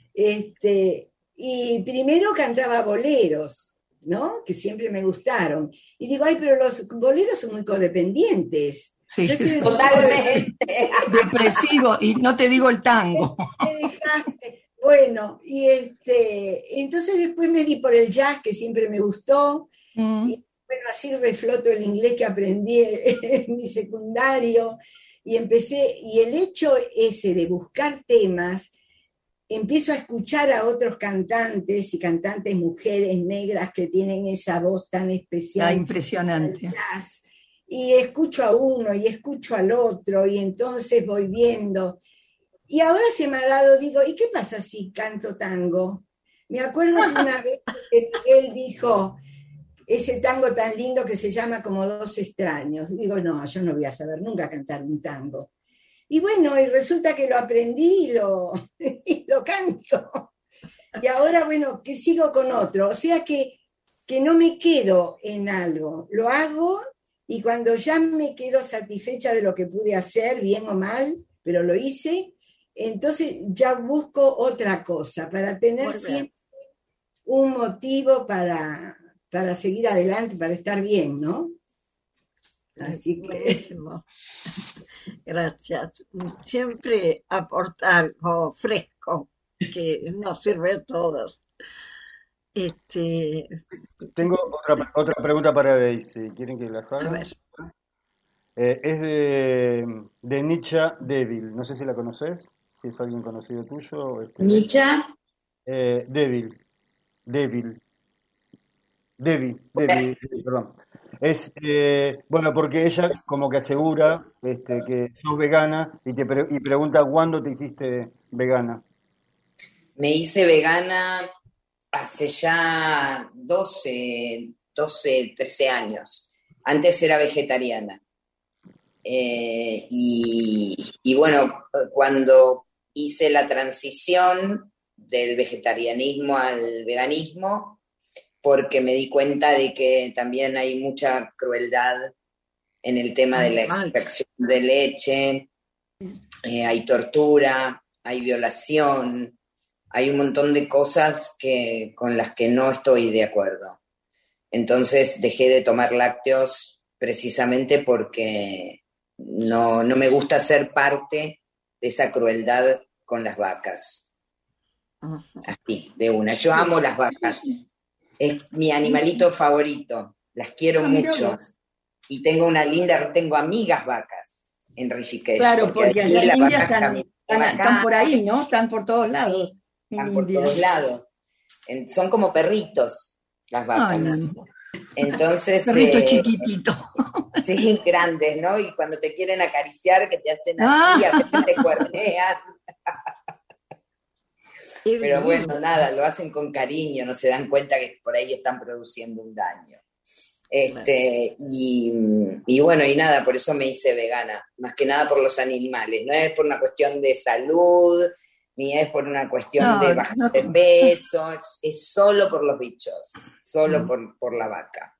Speaker 7: Y primero cantaba boleros, ¿no? Que siempre me gustaron. Y digo, ay, pero los boleros son muy codependientes.
Speaker 3: Sí,
Speaker 7: Yo
Speaker 6: Totalmente.
Speaker 3: depresivo, y no te digo el tango.
Speaker 7: Me dejaste. Bueno, y entonces después me di por el jazz, que siempre me gustó. Y bueno, así refloto el inglés que aprendí en mi secundario. Y el hecho ese de buscar temas, empiezo a escuchar a otros cantantes y cantantes mujeres negras que tienen esa voz tan especial.
Speaker 3: Impresionante.
Speaker 7: Y escucho a uno y escucho al otro, y entonces voy viendo. Y ahora se me ha dado, digo, ¿y qué pasa si canto tango? Me acuerdo que una vez él dijo, ese tango tan lindo que se llama Como dos extraños. Digo, no, yo no voy a saber nunca cantar un tango. Y bueno, y resulta que lo aprendí y lo canto. Y ahora, bueno, que sigo con otro. O sea que no me quedo en algo. Lo hago y cuando ya me quedo satisfecha de lo que pude hacer, bien o mal, pero lo hice, entonces ya busco otra cosa para tener
Speaker 4: Muy bien.
Speaker 7: siempre un motivo para seguir adelante, para estar bien, ¿no? Así que
Speaker 4: Buenísimo. Gracias. Siempre aporta algo fresco que nos sirve a todos.
Speaker 5: Tengo otra pregunta para Daisy. ¿Quieren que las
Speaker 4: A
Speaker 5: haga?
Speaker 4: ver,
Speaker 5: Es de Nietzsche Devil. No sé si la conoces, si es alguien conocido tuyo.
Speaker 6: Nietzsche,
Speaker 5: Devil. Devil. Debbie, perdón. Es, bueno, porque ella como que asegura que sos vegana y pregunta cuándo te hiciste vegana.
Speaker 6: me hice vegana hace ya 13 años. Antes era vegetariana. Y bueno, cuando hice la transición del vegetarianismo al veganismo, porque me di cuenta de que también hay mucha crueldad en el tema de la extracción de leche, hay tortura, hay violación, hay un montón de cosas con las que no estoy de acuerdo. Entonces dejé de tomar lácteos precisamente porque no me gusta ser parte de esa crueldad con las vacas. Así, de una. Yo amo las vacas. Es mi animalito favorito. Las quiero mucho. Y tengo amigas vacas en Rishikesh.
Speaker 3: Claro, porque
Speaker 6: allí
Speaker 3: allá
Speaker 6: las
Speaker 3: en India
Speaker 6: vacas
Speaker 3: están por ahí, ¿no? Están por todos lados.
Speaker 6: Están por todos lados. Son como perritos las vacas.
Speaker 3: Ay, no.
Speaker 6: Entonces,
Speaker 3: Perrito chiquitito.
Speaker 6: Sí, grandes, ¿no? Y cuando te quieren acariciar, que te hacen así, a veces te cuernean. Pero bueno, nada, lo hacen con cariño, no se dan cuenta que por ahí están produciendo un daño. Y bueno, y nada, por eso me hice vegana, más que nada por los animales, no es por una cuestión de salud, ni es por una cuestión de bajar de peso, es solo por los bichos, solo por la vaca.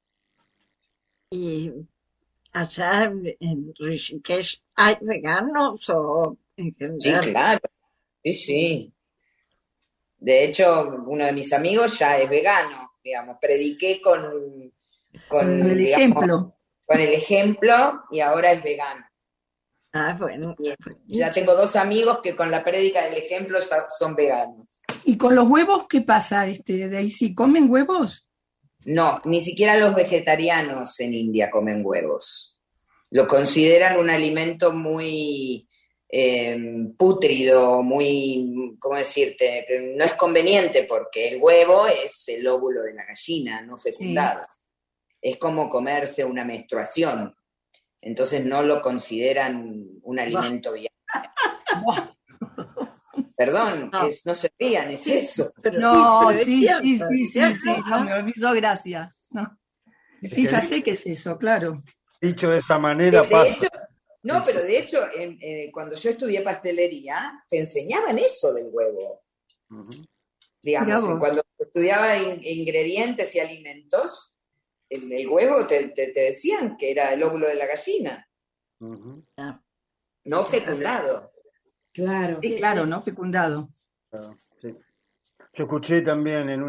Speaker 4: ¿y allá en Rishikesh hay veganos o en general?
Speaker 6: Sí, claro, sí. De hecho, uno de mis amigos ya es vegano, digamos, prediqué con
Speaker 3: el ejemplo.
Speaker 6: Con el ejemplo y ahora es vegano.
Speaker 4: Bueno.
Speaker 6: Ya tengo 2 amigos que con la prédica del ejemplo son veganos.
Speaker 3: ¿Y con los huevos qué pasa, Daisy? ¿Comen huevos?
Speaker 6: No, ni siquiera los vegetarianos en India comen huevos. Lo consideran un alimento muy pútrido, muy, ¿cómo decirte? No es conveniente porque el huevo es el óvulo de la gallina, no fecundado. Sí. Es como comerse una menstruación. Entonces no lo consideran un alimento viable. Perdón, no se rían, es eso.
Speaker 3: No, sí, no me hizo gracia. No. Sí, ya sé que es eso, claro.
Speaker 5: Dicho de esa manera pasa.
Speaker 6: Pero de hecho, cuando yo estudié pastelería, te enseñaban eso del huevo. Uh-huh. Digamos, cuando estudiaba ingredientes y alimentos, el huevo te decían que era el óvulo de la gallina. Uh-huh. No fecundado.
Speaker 3: Claro. Sí, claro, no fecundado.
Speaker 5: Sí. Yo escuché también en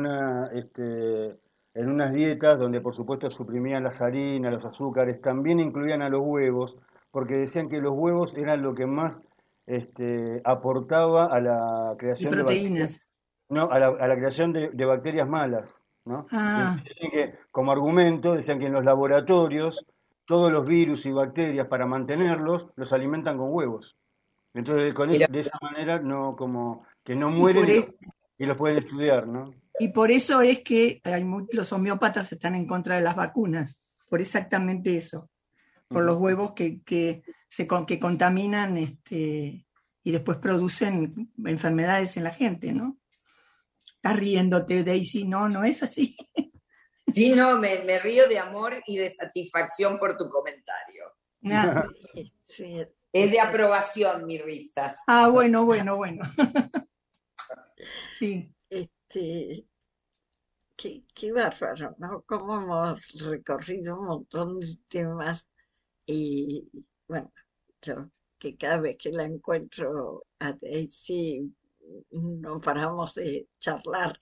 Speaker 5: unas dietas donde por supuesto suprimían las harinas, los azúcares, también incluían a los huevos, porque decían que los huevos eran lo que más aportaba a la creación de proteínas. A la creación de bacterias malas, ¿no? Decían que, como argumento, decían que en los laboratorios todos los virus y bacterias, para mantenerlos, los alimentan con huevos. Entonces, de esa manera, no como que no mueren y los pueden estudiar, ¿no?
Speaker 3: Y por eso es que los homeópatas están en contra de las vacunas, por exactamente eso, por los huevos que contaminan y después producen enfermedades en la gente, ¿no? Estás riéndote, Daisy, no es así.
Speaker 6: Sí, no, me río de amor y de satisfacción por tu comentario.
Speaker 4: Sí.
Speaker 6: Es de aprobación mi risa.
Speaker 3: Bueno. Sí.
Speaker 4: Sí, qué bárbaro, ¿no? Cómo hemos recorrido un montón de temas y bueno, yo que cada vez que la encuentro a Daisy no paramos de charlar,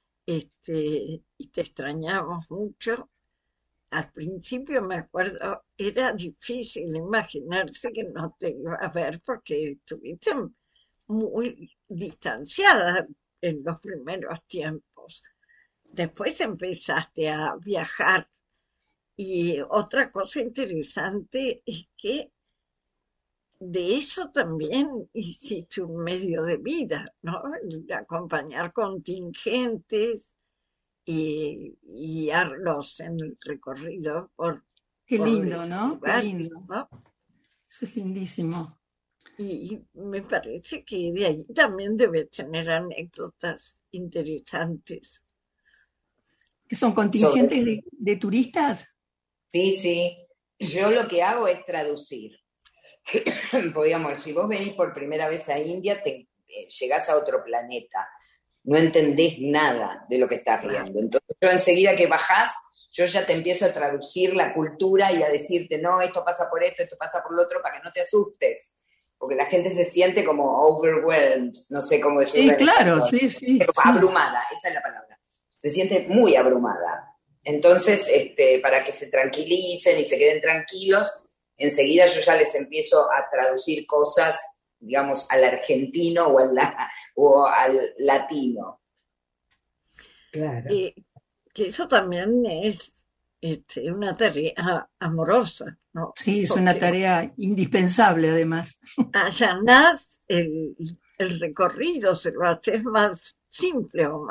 Speaker 4: y te extrañamos mucho. Al principio me acuerdo, era difícil imaginarse que no te iba a ver porque estuviste muy distanciada en los primeros tiempos. Después empezaste a viajar y otra cosa interesante es que de eso también hiciste un medio de vida, ¿no? El de acompañar contingentes y guiarlos en el recorrido
Speaker 3: Qué
Speaker 4: por
Speaker 3: lindo,
Speaker 4: esos
Speaker 3: ¿no? Qué
Speaker 4: lugares,
Speaker 3: lindo.
Speaker 4: ¿no?
Speaker 3: Eso es lindísimo.
Speaker 4: Y me parece que de ahí también debes tener anécdotas interesantes.
Speaker 3: ¿Que son
Speaker 6: Sobre,
Speaker 3: contingentes de turistas?
Speaker 6: sí, sí. Yo lo que hago es traducir. Podríamos, si vos venís por primera vez a India, llegás a otro planeta. No entendés nada de lo que estás
Speaker 4: Claro,
Speaker 6: viendo. Entonces yo enseguida que bajás, yo ya te empiezo a traducir la cultura y a decirte, no, esto pasa por esto pasa por lo otro, para que no te asustes. Porque la gente se siente como overwhelmed, no sé cómo decirlo
Speaker 3: Sí,
Speaker 6: en
Speaker 3: claro,
Speaker 6: español,
Speaker 3: sí, sí,
Speaker 6: pero
Speaker 3: sí.
Speaker 6: abrumada, esa es la palabra. Se siente muy abrumada. Entonces, para que se tranquilicen y se queden tranquilos, enseguida yo ya les empiezo a traducir cosas, digamos, al argentino o al latino. Claro.
Speaker 4: que eso también es una tarea amorosa, ¿no?
Speaker 3: Sí, es una
Speaker 4: Porque
Speaker 3: tarea indispensable además.
Speaker 4: allanás el recorrido, se lo haces más simple o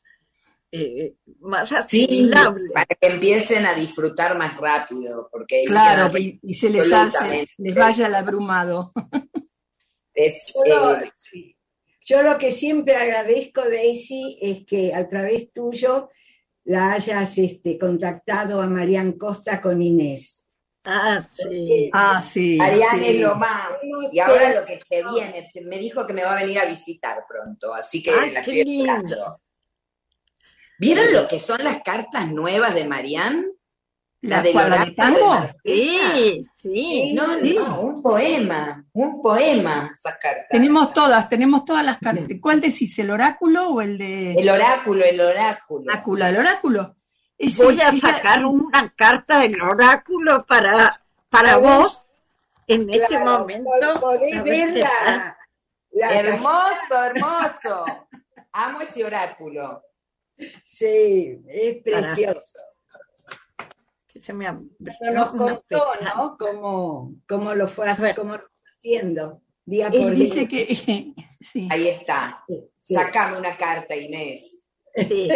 Speaker 4: más
Speaker 6: Sí, para
Speaker 4: asimilable.
Speaker 6: que empiecen a disfrutar más rápido, porque India
Speaker 3: Claro,
Speaker 6: me parece
Speaker 3: y se les hace,
Speaker 6: absolutamente,
Speaker 3: les vaya el abrumado.
Speaker 6: es,
Speaker 7: Yo sí. Yo lo que siempre agradezco, Daisy, es que a través tuyo la hayas contactado a Marian Costa con Inés.
Speaker 4: Ah,
Speaker 7: Porque
Speaker 4: sí.
Speaker 3: Ah, sí,
Speaker 6: Ariane es
Speaker 3: sí.
Speaker 6: lo más. Y ahora lo que se viene, me dijo que me va a venir a visitar pronto, así que
Speaker 4: Ay,
Speaker 6: la
Speaker 4: qué
Speaker 6: estoy
Speaker 4: lindo.
Speaker 6: esperando. ¿Vieron
Speaker 4: Eh,
Speaker 6: lo que son las cartas nuevas de Marianne? Las
Speaker 3: ¿La
Speaker 6: del
Speaker 3: cual, la de
Speaker 6: oráculo de
Speaker 3: tango?
Speaker 6: Marcela.
Speaker 4: sí, sí.
Speaker 6: No,
Speaker 3: Sí.
Speaker 6: no, un poema, esas cartas.
Speaker 3: Tenemos todas las cartas. ¿Cuál decís, el oráculo o el de
Speaker 6: El oráculo.
Speaker 3: oráculo? El oráculo.
Speaker 4: Voy
Speaker 3: Sí,
Speaker 4: a
Speaker 3: ella,
Speaker 4: sacar una carta del oráculo para
Speaker 7: a ver,
Speaker 4: vos en este
Speaker 7: claro,
Speaker 4: momento.
Speaker 7: podéis
Speaker 4: A ver
Speaker 7: ver
Speaker 4: qué tal.
Speaker 7: la
Speaker 6: Hermoso, hermoso. Amo ese oráculo.
Speaker 7: sí, es
Speaker 4: Para
Speaker 7: precioso.
Speaker 4: que se me abrió
Speaker 7: Nos
Speaker 4: una
Speaker 7: contó,
Speaker 4: pestaña.
Speaker 7: ¿no? Cómo lo fue
Speaker 4: A ver,
Speaker 7: haciendo día
Speaker 4: y
Speaker 7: por
Speaker 3: dice
Speaker 7: día.
Speaker 3: que sí.
Speaker 6: Ahí está.
Speaker 7: Sí.
Speaker 6: Sácame una carta, Inés.
Speaker 4: sí,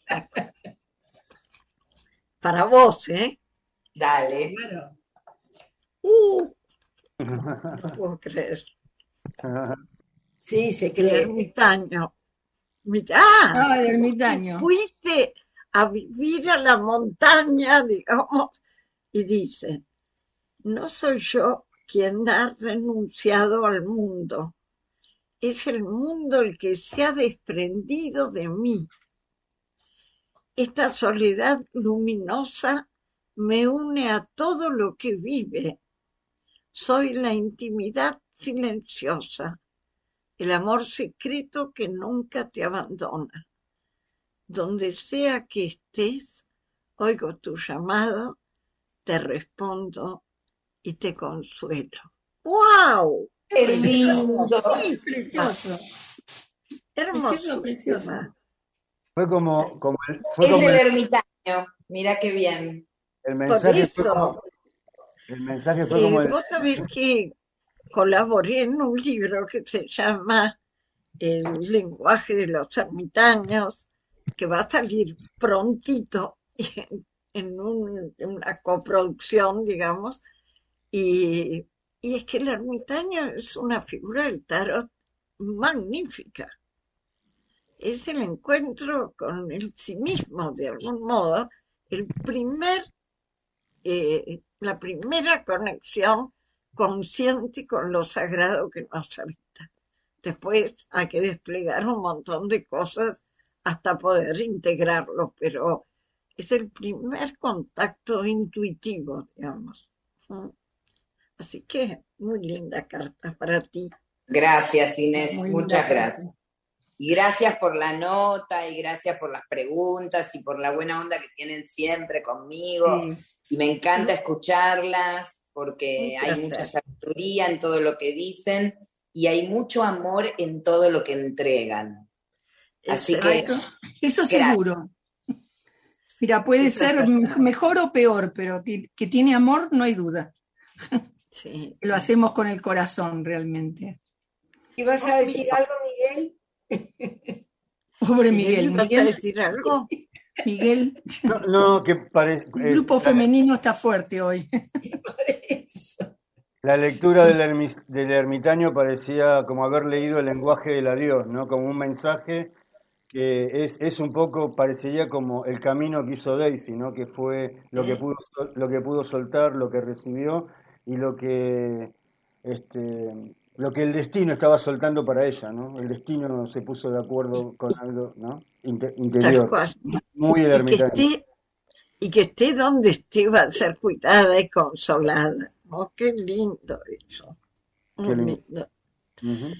Speaker 4: para vos, ¿eh?
Speaker 6: Dale.
Speaker 7: Claro.
Speaker 4: No puedo creer.
Speaker 7: Sí, se
Speaker 4: El
Speaker 7: cree.
Speaker 4: ermitaño. Mirá,
Speaker 3: Ah, el
Speaker 4: vos te
Speaker 3: ermitaño.
Speaker 4: fuiste a vivir a la montaña, digamos, y dice, no soy yo quien ha renunciado al mundo, es el mundo el que se ha desprendido de mí. Esta soledad luminosa me une a todo lo que vive. Soy la intimidad silenciosa, el amor secreto que nunca te abandona. Donde sea que estés, oigo tu llamado, te respondo y te consuelo. ¡Wow!
Speaker 6: ¡Qué lindo!
Speaker 3: Precioso, precioso, precioso.
Speaker 4: Hermosísima.
Speaker 5: Fue como
Speaker 6: Es el ermitaño. Mira qué bien.
Speaker 5: el
Speaker 4: Por
Speaker 5: mensaje fue
Speaker 4: eso,
Speaker 5: como el mensaje fue como el
Speaker 4: vos sabés que colaboré en un libro que se llama El lenguaje de los ermitaños, que va a salir prontito en una coproducción, digamos, y, y es que el ermitaño es una figura del tarot magnífica. Es el encuentro con el sí mismo, de algún modo, la primera conexión consciente con lo sagrado que nos habita. Después hay que desplegar un montón de cosas hasta poder integrarlos, pero es el primer contacto intuitivo, digamos. Así que muy linda carta para ti.
Speaker 6: Gracias, Inés,
Speaker 3: Muy linda
Speaker 6: muchas
Speaker 3: carta.
Speaker 6: gracias. Y gracias por la nota, y gracias por las preguntas, y por la buena onda que tienen siempre conmigo.
Speaker 3: Sí.
Speaker 6: Y me encanta escucharlas, porque
Speaker 4: Un
Speaker 6: hay
Speaker 4: placer.
Speaker 6: mucha sabiduría en todo lo que dicen, y hay mucho amor en todo lo que entregan. Así
Speaker 3: Ay,
Speaker 6: que,
Speaker 3: eso
Speaker 6: gracias.
Speaker 3: seguro. Mira, puede
Speaker 4: Eso es
Speaker 3: ser
Speaker 4: verdad.
Speaker 3: mejor o peor, pero que tiene amor, no hay duda.
Speaker 4: Sí.
Speaker 3: Lo hacemos con el corazón, realmente.
Speaker 7: ¿Y vas a decir algo, Miguel?
Speaker 3: Pobre
Speaker 4: Miguel,
Speaker 3: Miguel.
Speaker 4: ¿vas a decir algo?
Speaker 3: Miguel,
Speaker 5: No, que parece...
Speaker 3: el grupo femenino está fuerte hoy.
Speaker 7: Por eso.
Speaker 5: La lectura del ermitaño parecía como haber leído el lenguaje del adiós, ¿no? Como un mensaje que es un poco, parecería como el camino que hizo Daisy, ¿no? Que fue lo que pudo soltar, lo que recibió y lo que el destino estaba soltando para ella, ¿no? El destino se puso de acuerdo con algo, ¿no?
Speaker 4: Tal
Speaker 5: Interior.
Speaker 4: cual.
Speaker 5: Muy el ermitaño.
Speaker 4: Y que esté donde esté va a ser cuidada y consolada. Oh, qué lindo eso. Muy
Speaker 5: Qué lindo.
Speaker 4: lindo.
Speaker 5: Ujú.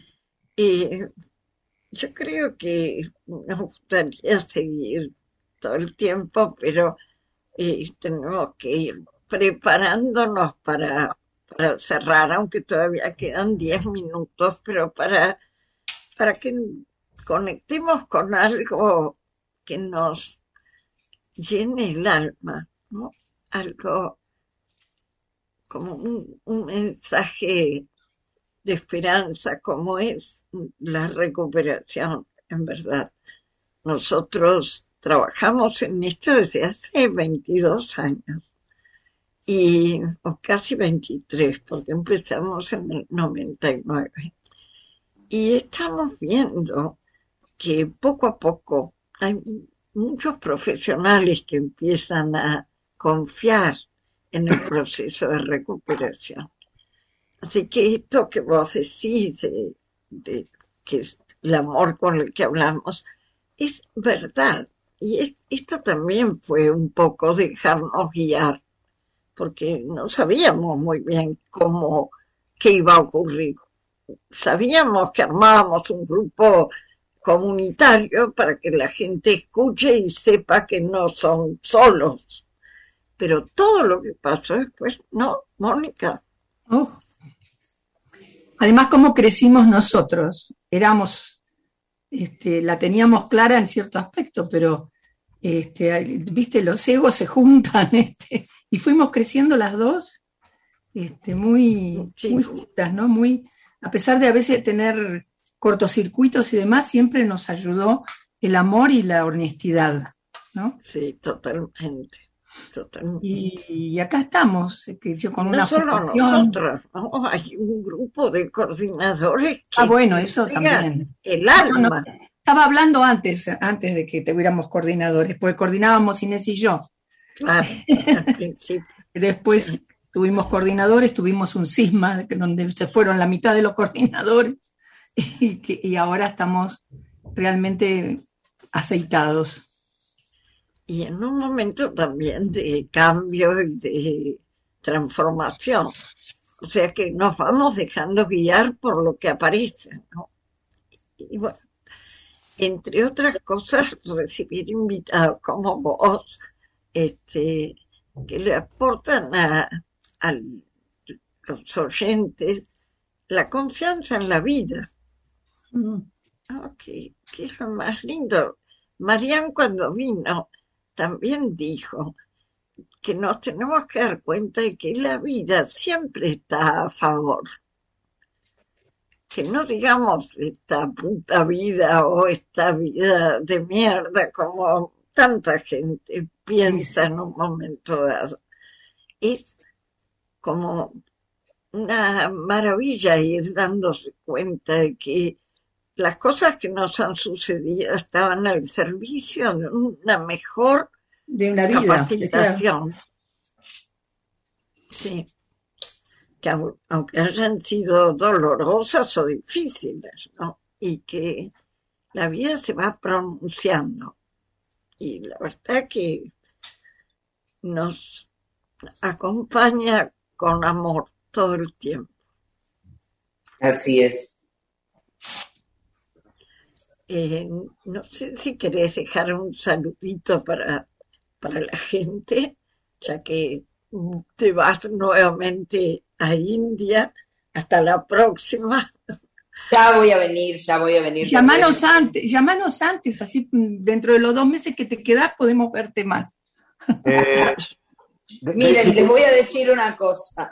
Speaker 4: Yo creo que nos gustaría seguir todo el tiempo, pero tenemos que ir preparándonos para cerrar, aunque todavía quedan 10 minutos, pero para que conectemos con algo que nos llene el alma, ¿no? Algo como un mensaje de esperanza, como es la recuperación, en verdad. Nosotros trabajamos en esto desde hace 22 años, o casi 23, porque empezamos en el 99. Y estamos viendo que poco a poco hay muchos profesionales que empiezan a confiar en el proceso de recuperación. Así que esto que vos decís, que es el amor con el que hablamos, es verdad. Y esto también fue un poco dejarnos guiar, porque no sabíamos muy bien qué iba a ocurrir. Sabíamos que armábamos un grupo comunitario para que la gente escuche y sepa que no son solos. Pero todo lo que pasó después, no, Mónica.
Speaker 3: Oh. Además, cómo crecimos nosotros. La teníamos clara en cierto aspecto, pero, viste, los egos se juntan, y fuimos creciendo las dos, muy,
Speaker 4: Sí.
Speaker 3: muy juntas, ¿no? A pesar de a veces tener cortocircuitos y demás, siempre nos ayudó el amor y la honestidad, ¿no?
Speaker 4: Sí, totalmente.
Speaker 3: Y acá estamos, que yo con
Speaker 4: no
Speaker 3: una
Speaker 4: solo
Speaker 3: fundación.
Speaker 4: nosotros, ¿no? Hay un grupo de coordinadores que
Speaker 3: Bueno, eso
Speaker 4: entregan
Speaker 3: también.
Speaker 4: el alma.
Speaker 3: No, estaba hablando antes de que tuviéramos coordinadores, porque coordinábamos Inés y yo.
Speaker 4: Claro, al principio.
Speaker 3: Después tuvimos coordinadores, tuvimos un cisma donde se fueron la mitad de los coordinadores y ahora estamos realmente aceitados.
Speaker 4: Y en un momento también de cambio y de transformación. O sea que nos vamos dejando guiar por lo que aparece, ¿no? Y bueno, entre otras cosas, recibir invitados como vos, que le aportan a los oyentes la confianza en la vida. Que es lo más lindo. Marian, cuando vino, también dijo que nos tenemos que dar cuenta de que la vida siempre está a favor. Que no digamos esta puta vida o esta vida de mierda como tanta gente piensa en un momento dado. Es como una maravilla ir dándose cuenta de que las cosas que nos han sucedido estaban al servicio de una mejor
Speaker 3: de una vida,
Speaker 4: capacitación. Sí, que aunque hayan sido dolorosas o difíciles, ¿no? Y que la vida se va pronunciando y la verdad que nos acompaña con amor todo el tiempo.
Speaker 6: Así es.
Speaker 4: No sé si querés dejar un saludito para la gente, ya que te vas nuevamente a India. Hasta la próxima.
Speaker 6: Ya voy a venir.
Speaker 3: Llamanos antes, así dentro de los 2 meses que te quedás podemos verte más.
Speaker 6: Miren, les voy a decir una cosa,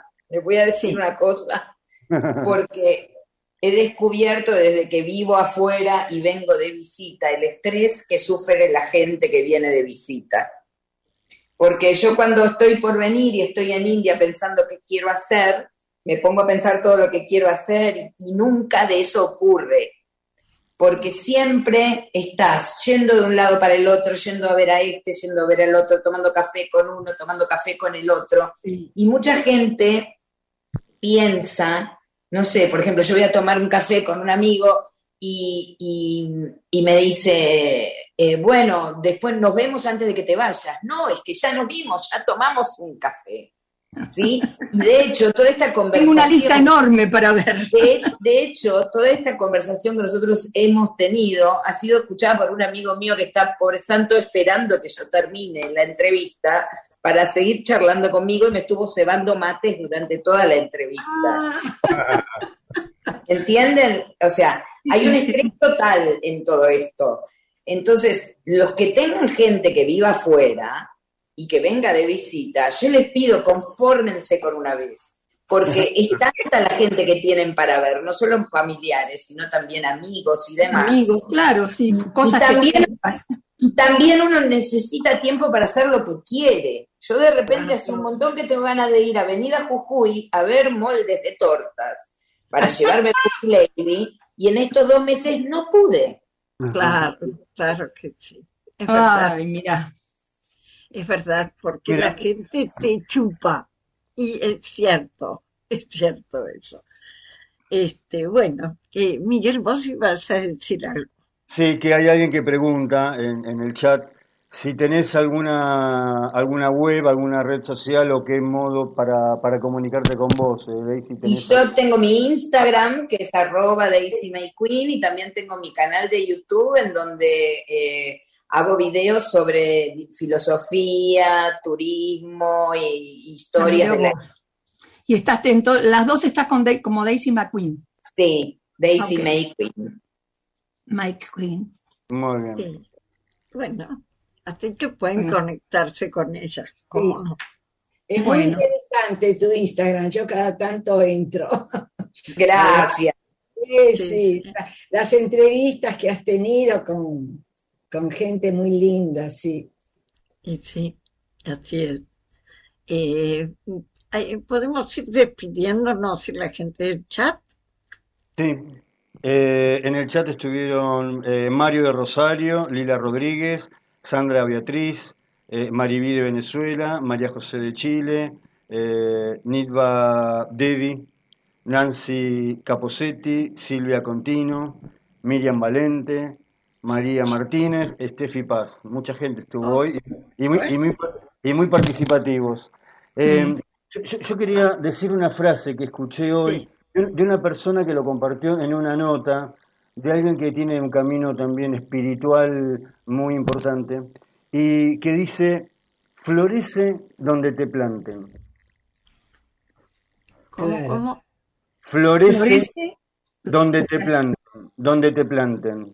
Speaker 6: porque he descubierto desde que vivo afuera y vengo de visita el estrés que sufre la gente que viene de visita. Porque yo cuando estoy por venir y estoy en India pensando qué quiero hacer, me pongo a pensar todo lo que quiero hacer y nunca de eso ocurre. Porque siempre estás yendo de un lado para el otro, yendo a ver a este, yendo a ver al otro, tomando café con uno, tomando café con el otro. Sí. Y mucha gente piensa, no sé, por ejemplo, yo voy a tomar un café con un amigo y me dice, bueno, después nos vemos antes de que te vayas. No, es que ya nos vimos, ya tomamos un café. ¿Sí? Y de hecho, toda esta conversación...
Speaker 3: Tengo una lista enorme para ver.
Speaker 6: De hecho, toda esta conversación que nosotros hemos tenido ha sido escuchada por un amigo mío que está, pobre santo, esperando que yo termine la entrevista para seguir charlando conmigo y me estuvo cebando mates durante toda la entrevista. ¿Entienden? O sea, hay un estrés total en todo esto. Entonces, los que tengan gente que viva afuera y que venga de visita, yo les pido, confórmense con una vez, porque es tanta la gente que tienen para ver, no solo familiares, sino también amigos y demás. Amigos,
Speaker 3: claro, sí. Cosas
Speaker 6: y también uno necesita tiempo para hacer lo que quiere. Yo de repente hace un montón que tengo ganas de ir a Avenida Jujuy a ver moldes de tortas para llevarme a Lady, y en estos 2 meses no pude.
Speaker 4: Claro que sí. Es verdad.
Speaker 3: Ay, mira.
Speaker 4: Es verdad, porque la gente te chupa. Y es cierto eso. Bueno, Miguel, vos ibas a decir algo.
Speaker 5: Sí, que hay alguien que pregunta en el chat si tenés alguna web, alguna red social o qué modo para comunicarte con vos, Daisy.
Speaker 6: Y yo tengo mi Instagram, que es @DaisyMayQueen, y también tengo mi canal de YouTube en donde hago videos sobre filosofía, turismo y historias de la...
Speaker 3: Y estás las dos estás como Daisy McQueen.
Speaker 6: Sí, Daisy MayQueen.
Speaker 3: MyQueen.
Speaker 5: Muy bien.
Speaker 4: Sí. Bueno, así que pueden conectarse con ella. ¿Cómo no?
Speaker 7: Es muy interesante tu Instagram, yo cada tanto entro.
Speaker 6: Gracias.
Speaker 7: Sí. Las entrevistas que has tenido con gente muy linda, sí.
Speaker 4: Sí, así es. ¿Podemos ir despidiéndonos y la gente del chat?
Speaker 5: Sí. En el chat estuvieron Mario de Rosario, Lila Rodríguez, Sandra Beatriz, Mariví de Venezuela, María José de Chile, Nidva Devi, Nancy Caposetti, Silvia Contino, Miriam Valente, María Martínez, Estefi Paz. Mucha gente estuvo hoy y muy participativos. Yo quería decir una frase que escuché hoy de una persona que lo compartió en una nota, de alguien que tiene un camino también espiritual muy importante, y que dice: florece donde te planten.
Speaker 4: ¿Cómo?
Speaker 5: Florece donde te planten.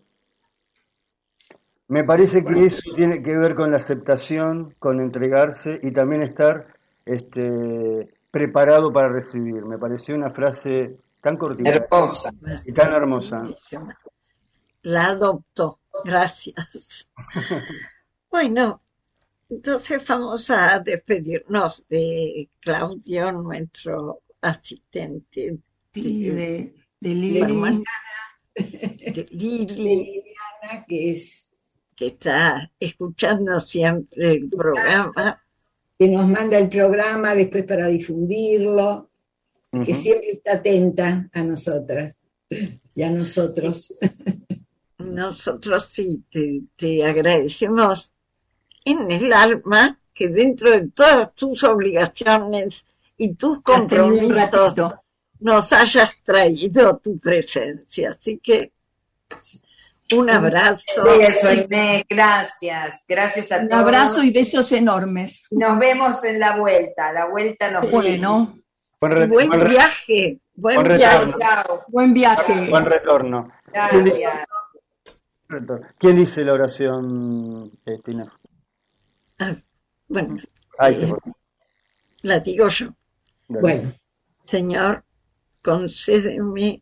Speaker 5: Me parece que eso tiene que ver con la aceptación, con entregarse y también estar preparado para recibir. Me pareció una frase tan cortita.
Speaker 6: Hermosa.
Speaker 5: Y tan hermosa.
Speaker 4: La adopto. Gracias. Bueno, entonces vamos a despedirnos de Claudio, nuestro asistente.
Speaker 3: De Lili.
Speaker 4: De Liliana, que está escuchando siempre el programa.
Speaker 7: Que nos manda el programa después para difundirlo, que siempre está atenta a nosotras y a nosotros.
Speaker 4: nosotros sí te agradecemos en el alma que dentro de todas tus obligaciones y tus compromisos nos hayas traído tu presencia. Así que un abrazo.
Speaker 6: Beso, Inés, gracias. Gracias a todos.
Speaker 3: Un abrazo y besos enormes.
Speaker 6: Nos vemos en la vuelta. La vuelta nos
Speaker 3: Bueno.
Speaker 4: Buen viaje. Buen
Speaker 6: viaje. Chao.
Speaker 3: Buen viaje.
Speaker 5: Buen retorno.
Speaker 6: Gracias.
Speaker 5: ¿Quién dice la oración, Inés?
Speaker 4: Bueno,
Speaker 5: Ahí se fue.
Speaker 4: la digo yo.
Speaker 7: Bueno,
Speaker 4: Señor, concédeme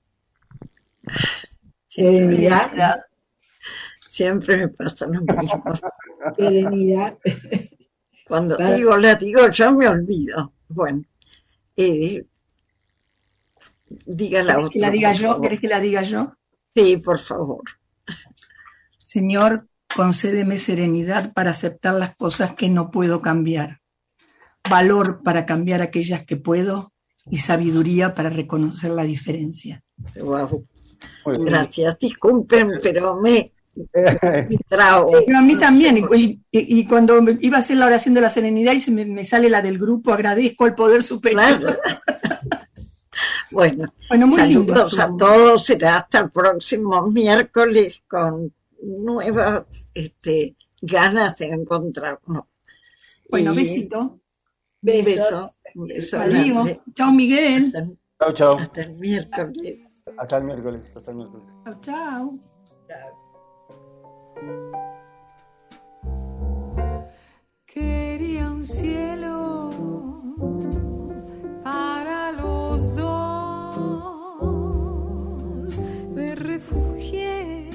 Speaker 7: serenidad,
Speaker 4: siempre me pasa lo mismo.
Speaker 7: serenidad.
Speaker 4: Cuando la digo yo me olvido. Bueno, diga la otra.
Speaker 3: ¿Querés que la diga yo? ¿Querés que la diga yo?
Speaker 4: Sí, por favor.
Speaker 3: Señor, concédeme serenidad para aceptar las cosas que no puedo cambiar, valor para cambiar aquellas que puedo y sabiduría para reconocer la diferencia.
Speaker 4: Wow. Gracias, disculpen, pero me trago.
Speaker 3: Pero a mí también, y cuando iba a hacer la oración de la serenidad y me sale la del grupo, agradezco al poder superior.
Speaker 4: Claro. Bueno,
Speaker 3: muy
Speaker 4: saludos
Speaker 3: lindo.
Speaker 4: A todos, será hasta el próximo miércoles con nuevas ganas de encontrarnos.
Speaker 3: Bueno, besito.
Speaker 7: Besos.
Speaker 4: Un beso
Speaker 3: Adiós.
Speaker 4: grande.
Speaker 3: Chao, Miguel.
Speaker 5: Chao.
Speaker 4: Hasta el miércoles.
Speaker 5: Hasta el miércoles.
Speaker 3: Chao, chao.
Speaker 2: Quería un cielo para los dos. Me refugié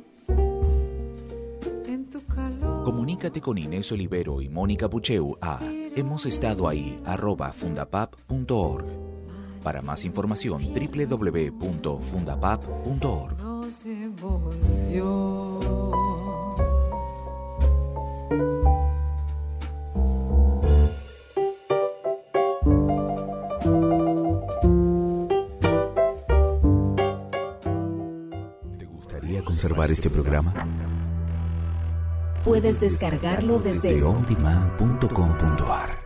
Speaker 2: en tu calor.
Speaker 1: Comunícate con Inés Olivero y Mónica Pucheu a hemosestadoahí@fundapap.org. Para más información, www.fundapap.org.
Speaker 2: No se volvió.
Speaker 1: ¿Te gustaría conservar este programa?
Speaker 8: Puedes descargarlo desde
Speaker 1: ondemand.com.ar